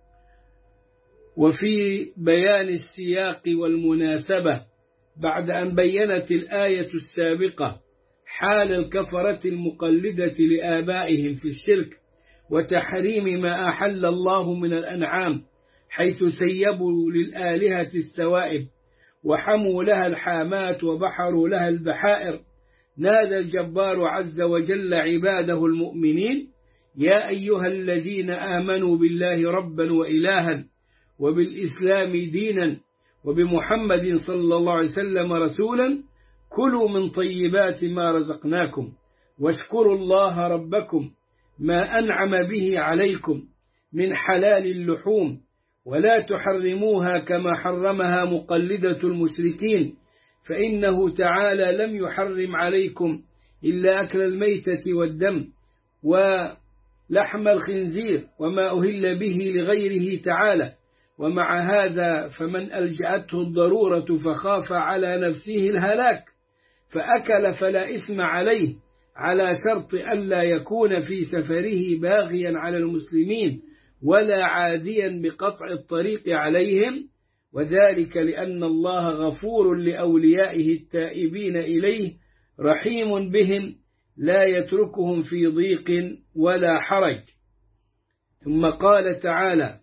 وفي بيان السياق والمناسبة بعد أن بينت الآية السابقة حال الكفرة المقلدة لآبائهم في الشرك وتحريم ما أحل الله من الأنعام، حيث سيبوا للآلهة السوائب وحموا لها الحامات وبحروا لها البحائر، نادى الجبار عز وجل عباده المؤمنين: يا أيها الذين آمنوا بالله ربا وإلها وبالإسلام دينا وبمحمد صلى الله عليه وسلم رسولا، كلوا من طيبات ما رزقناكم واشكروا الله ربكم ما أنعم به عليكم من حلال اللحوم، ولا تحرموها كما حرمها مقلدة المشركين، فإنه تعالى لم يحرم عليكم إلا أكل الميتة والدم ولحم الخنزير وما أهل به لغيره تعالى. ومع هذا فمن ألجأته الضرورة فخاف على نفسه الهلاك فأكل فلا إثم عليه، على شرط ألا يكون في سفره باغيا على المسلمين ولا عاديا بقطع الطريق عليهم، وذلك لأن الله غفور لأوليائه التائبين إليه رحيم بهم لا يتركهم في ضيق ولا حرج. ثم قال تعالى: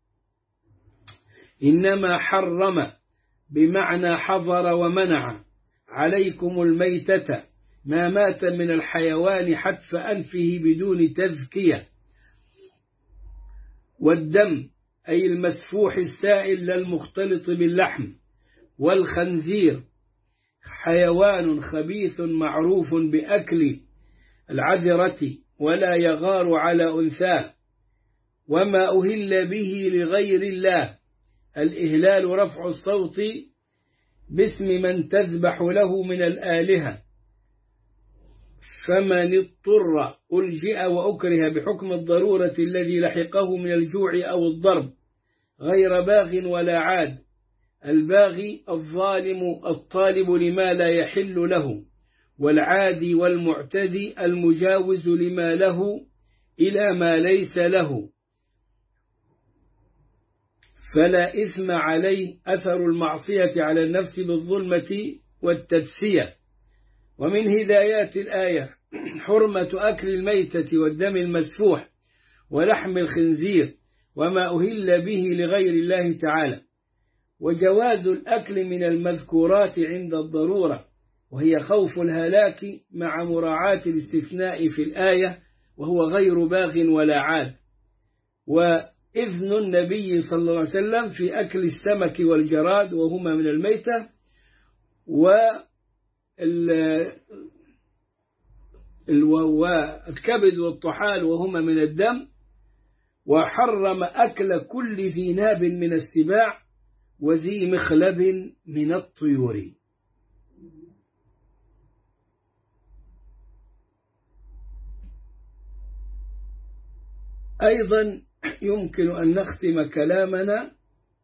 إنما حرم بمعنى حظر ومنع عليكم الميتة ما مات من الحيوان حتف أنفه بدون تذكية، والدم أي المسفوح السائل لا المختلط باللحم، والخنزير حيوان خبيث معروف بأكل العذرة ولا يغار على أنثاه، وما أهل به لغير الله. الإهلال رفع الصوت باسم من تذبح له من الآلهة، فمن اضطر ألجئ وأكره بحكم الضرورة الذي لحقه من الجوع أو الضرب غير باغ ولا عاد. الباغي الظالم الطالب لما لا يحل له، والعادي والمعتدي المجاوز لما له إلى ما ليس له، فلا إثم عليه أثر المعصية على النفس بالظلمة والتدسية. ومن هدايات الآية حرمة أكل الميتة والدم المسفوح ولحم الخنزير وما أهل به لغير الله تعالى، وجواز الأكل من المذكورات عند الضرورة، وهي خوف الهلاك مع مراعاة الاستثناء في الآية وهو غير باغ ولا عاد. إذن النبي صلى الله عليه وسلم في أكل السمك والجراد وهما من الميتة، والكبد والطحال وهما من الدم، وحرم أكل كل ذي ناب من السباع وذي مخلب من الطيور. أيضا يمكن أن نختم كلامنا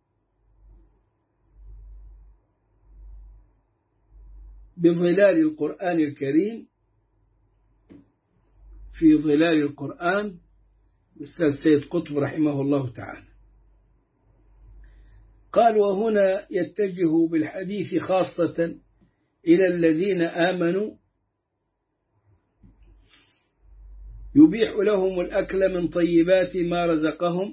بظلال القرآن الكريم، في ظلال القرآن الأستاذ سيد قطب رحمه الله تعالى قال: وهنا يتجه بالحديث خاصة إلى الذين آمنوا، يبيح لهم الأكل من طيبات ما رزقهم،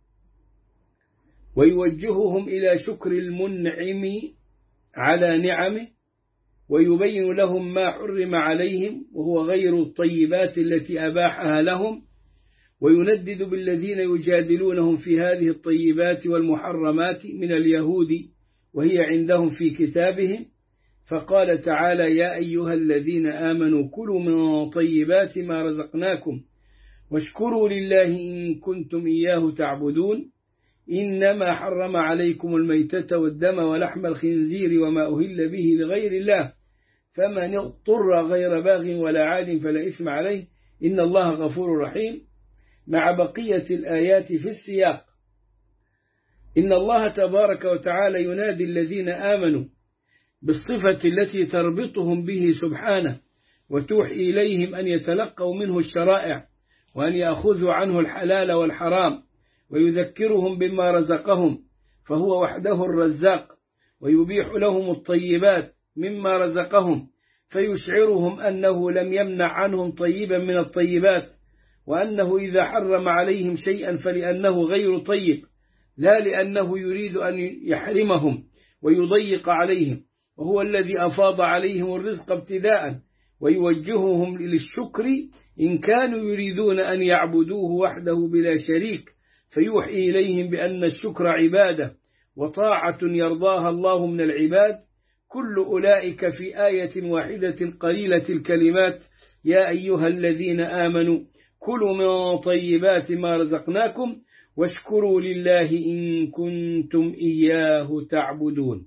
ويوجههم إلى شكر المنعم على نعمه، ويبين لهم ما حرم عليهم وهو غير الطيبات التي أباحها لهم، ويندد بالذين يجادلونهم في هذه الطيبات والمحرمات من اليهود وهي عندهم في كتابهم. فقال تعالى: يا أيها الذين آمنوا كلوا من طيبات ما رزقناكم واشكروا لله إن كنتم إياه تعبدون، إنما حرم عليكم الميتة والدم ولحم الخنزير وما أهل به لغير الله، فمن اضطر غير باغ ولا عاد فلا إثم عليه إن الله غفور رحيم، مع بقية الآيات في السياق. إن الله تبارك وتعالى ينادي الذين آمنوا بالصفة التي تربطهم به سبحانه، وتوحي إليهم أن يتلقوا منه الشرائع وأن يأخذوا عنه الحلال والحرام، ويذكرهم بما رزقهم، فهو وحده الرزاق، ويبيح لهم الطيبات مما رزقهم، فيشعرهم أنه لم يمنع عنهم طيبا من الطيبات، وأنه إذا حرم عليهم شيئا فلأنه غير طيب، لا لأنه يريد أن يحرمهم ويضيق عليهم، وهو الذي أفاض عليهم الرزق ابتداء، ويوجههم للشكر إن كانوا يريدون أن يعبدوه وحده بلا شريك، فيوحي إليهم بأن الشكر عبادة وطاعة يرضاها الله من العباد. كل أولئك في آية واحدة قليلة الكلمات: يا أيها الذين آمنوا كلوا من طيبات ما رزقناكم واشكروا لله إن كنتم إياه تعبدون.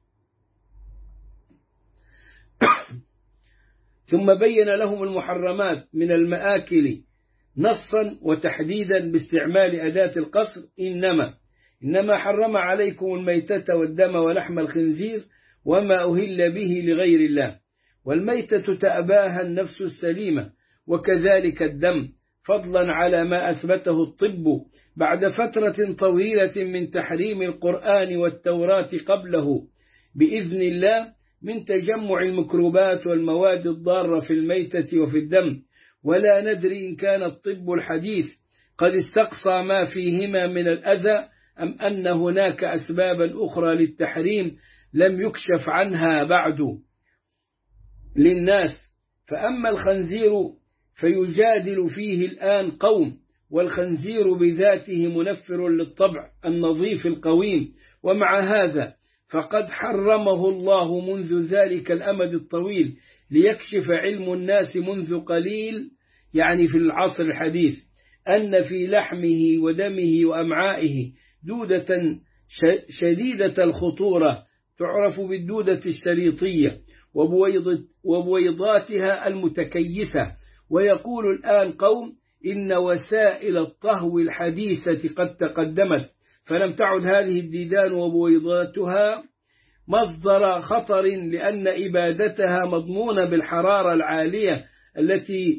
ثم بين لهم المحرمات من المآكل نصا وتحديدا باستعمال أداة القصر: إنما حرم عليكم الميتة والدم ولحم الخنزير وما أهل به لغير الله. والميتة تأباها النفس السليمة، وكذلك الدم، فضلا على ما أثبته الطب بعد فترة طويلة من تحريم القرآن والتوراة قبله بإذن الله من تجمع الميكروبات والمواد الضارة في الميتة وفي الدم. ولا ندري إن كان الطب الحديث قد استقصى ما فيهما من الأذى، أم أن هناك أسبابا أخرى للتحريم لم يكشف عنها بعد للناس. فأما الخنزير فيجادل فيه الآن قوم، والخنزير بذاته منفر للطبع النظيف القويم، ومع هذا فقد حرمه الله منذ ذلك الأمد الطويل ليكشف علم الناس منذ قليل، يعني في العصر الحديث، أن في لحمه ودمه وأمعائه دودة شديدة الخطورة تعرف بالدودة الشريطية وبويضاتها المتكيسة. ويقول الآن قوم إن وسائل الطهو الحديثة قد تقدمت، فلم تعد هذه الديدان وبويضاتها مصدر خطر، لأن إبادتها مضمونة بالحرارة العالية التي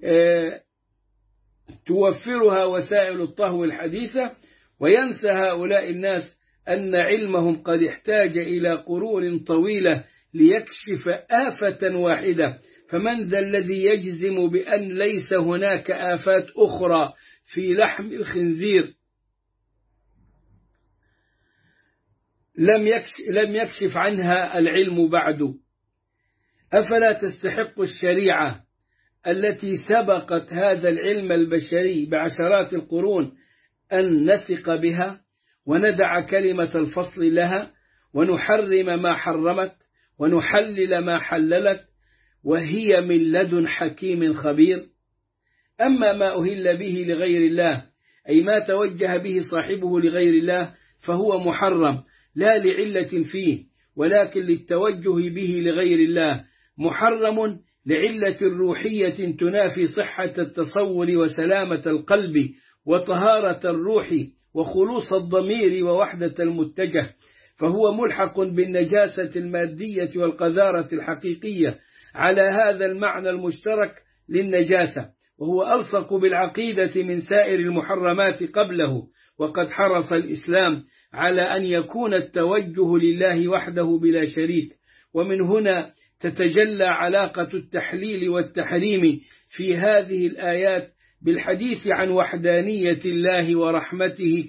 توفرها وسائل الطهو الحديثة. وينسى هؤلاء الناس أن علمهم قد احتاج إلى قرون طويلة ليكشف آفة واحدة. فمن ذا الذي يجزم بأن ليس هناك آفات أخرى في لحم الخنزير لم يكشف عنها العلم بعد؟ أفلا تستحق الشريعة التي سبقت هذا العلم البشري بعشرات القرون أن نثق بها وندع كلمة الفصل لها ونحرم ما حرمت ونحلل ما حللت، وهي من لدن حكيم خبير. أما ما أهل به لغير الله، أي ما توجه به صاحبه لغير الله، فهو محرم لا لعلة فيه ولكن للتوجه به لغير الله، محرم لعلة روحية تنافي صحة التصور وسلامة القلب وطهارة الروح وخلوص الضمير ووحدة المتجه، فهو ملحق بالنجاسة المادية والقذارة الحقيقية على هذا المعنى المشترك للنجاسة، وهو ألصق بالعقيدة من سائر المحرمات قبله. وقد حرص الإسلام على أن يكون التوجه لله وحده بلا شريك، ومن هنا تتجلى علاقة التحليل والتحريم في هذه الآيات بالحديث عن وحدانية الله ورحمته.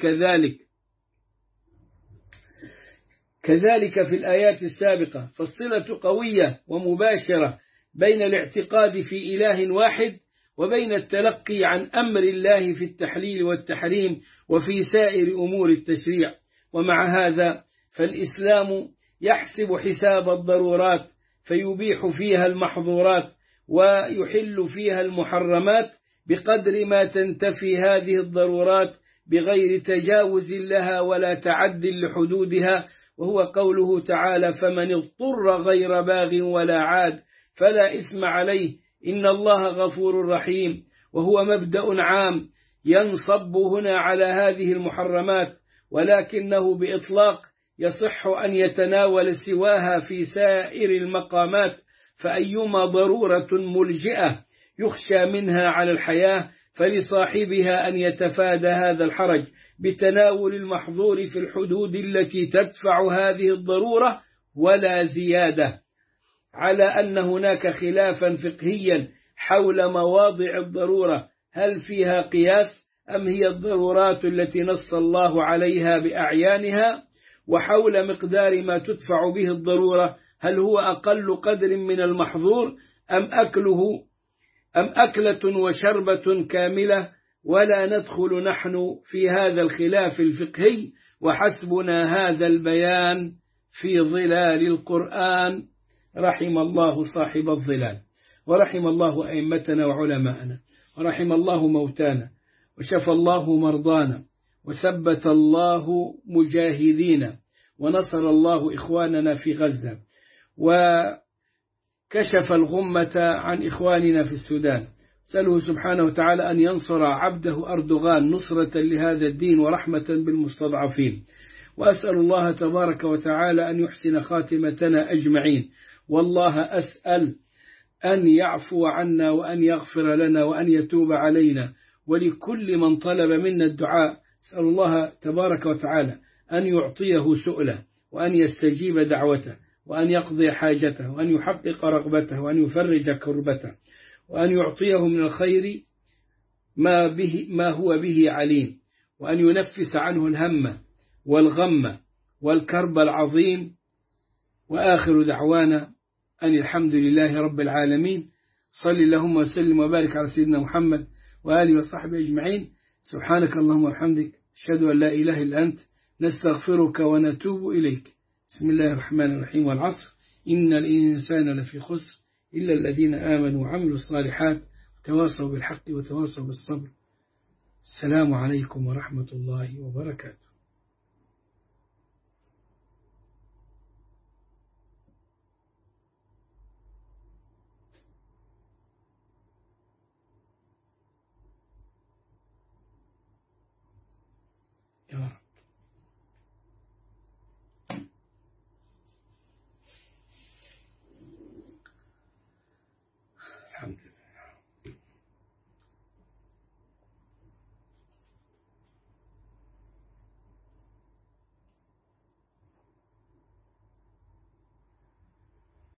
كذلك في الآيات السابقة، فالصلة قوية ومباشرة بين الاعتقاد في إله واحد وبين التلقي عن أمر الله في التحليل والتحريم وفي سائر أمور التشريع. ومع هذا فالإسلام يحسب حساب الضرورات فيبيح فيها المحظورات ويحل فيها المحرمات بقدر ما تنتفي هذه الضرورات بغير تجاوز لها ولا تعد لحدودها، وهو قوله تعالى: فمن اضطر غير باغ ولا عاد فلا إثم عليه إن الله غفور رحيم. وهو مبدأ عام ينصب هنا على هذه المحرمات، ولكنه بإطلاق يصح أن يتناول سواها في سائر المقامات، فأيما ضرورة ملجئة يخشى منها على الحياة فلصاحبها أن يتفادى هذا الحرج بتناول المحظور في الحدود التي تدفع هذه الضرورة ولا زيادة، على أن هناك خلافا فقهيا حول مواضع الضرورة، هل فيها قياس أم هي الضرورات التي نص الله عليها بأعيانها، وحول مقدار ما تدفع به الضرورة، هل هو أقل قدر من المحظور أم أكلة وشربة كاملة. ولا ندخل نحن في هذا الخلاف الفقهي، وحسبنا هذا البيان في ظلال القرآن. رحم الله صاحب الظلال، ورحم الله أئمتنا وعلماءنا، ورحم الله موتانا، وشفى الله مرضانا، وثبت الله مجاهدين، ونصر الله إخواننا في غزة، وكشف الغمة عن إخواننا في السودان. سأله سبحانه وتعالى أن ينصر عبده أردوغان نصرة لهذا الدين ورحمة بالمستضعفين. وأسأل الله تبارك وتعالى أن يحسن خاتمتنا أجمعين. والله أسأل أن يعفو عنا وأن يغفر لنا وأن يتوب علينا، ولكل من طلب منا الدعاء أسأل الله تبارك وتعالى أن يعطيه سؤله، وأن يستجيب دعوته، وأن يقضي حاجته، وأن يحقق رغبته، وأن يفرج كربته، وأن يعطيه من الخير ما هو به عليم، وأن ينفس عنه الهم والغم والكرب العظيم. وآخر دعوانا أن الحمد لله رب العالمين. صل اللهم وسلم وبارك على سيدنا محمد وآله وصحبه أجمعين. سبحانك اللهم وبحمدك، أشهد أن لا إله إلا أنت، نستغفرك ونتوب إليك. بسم الله الرحمن الرحيم. والعصر إن الإنسان لفي خسر إلا الذين آمنوا وعملوا الصالحات وتواصوا بالحق وتواصوا بالصبر. السلام عليكم ورحمة الله وبركاته.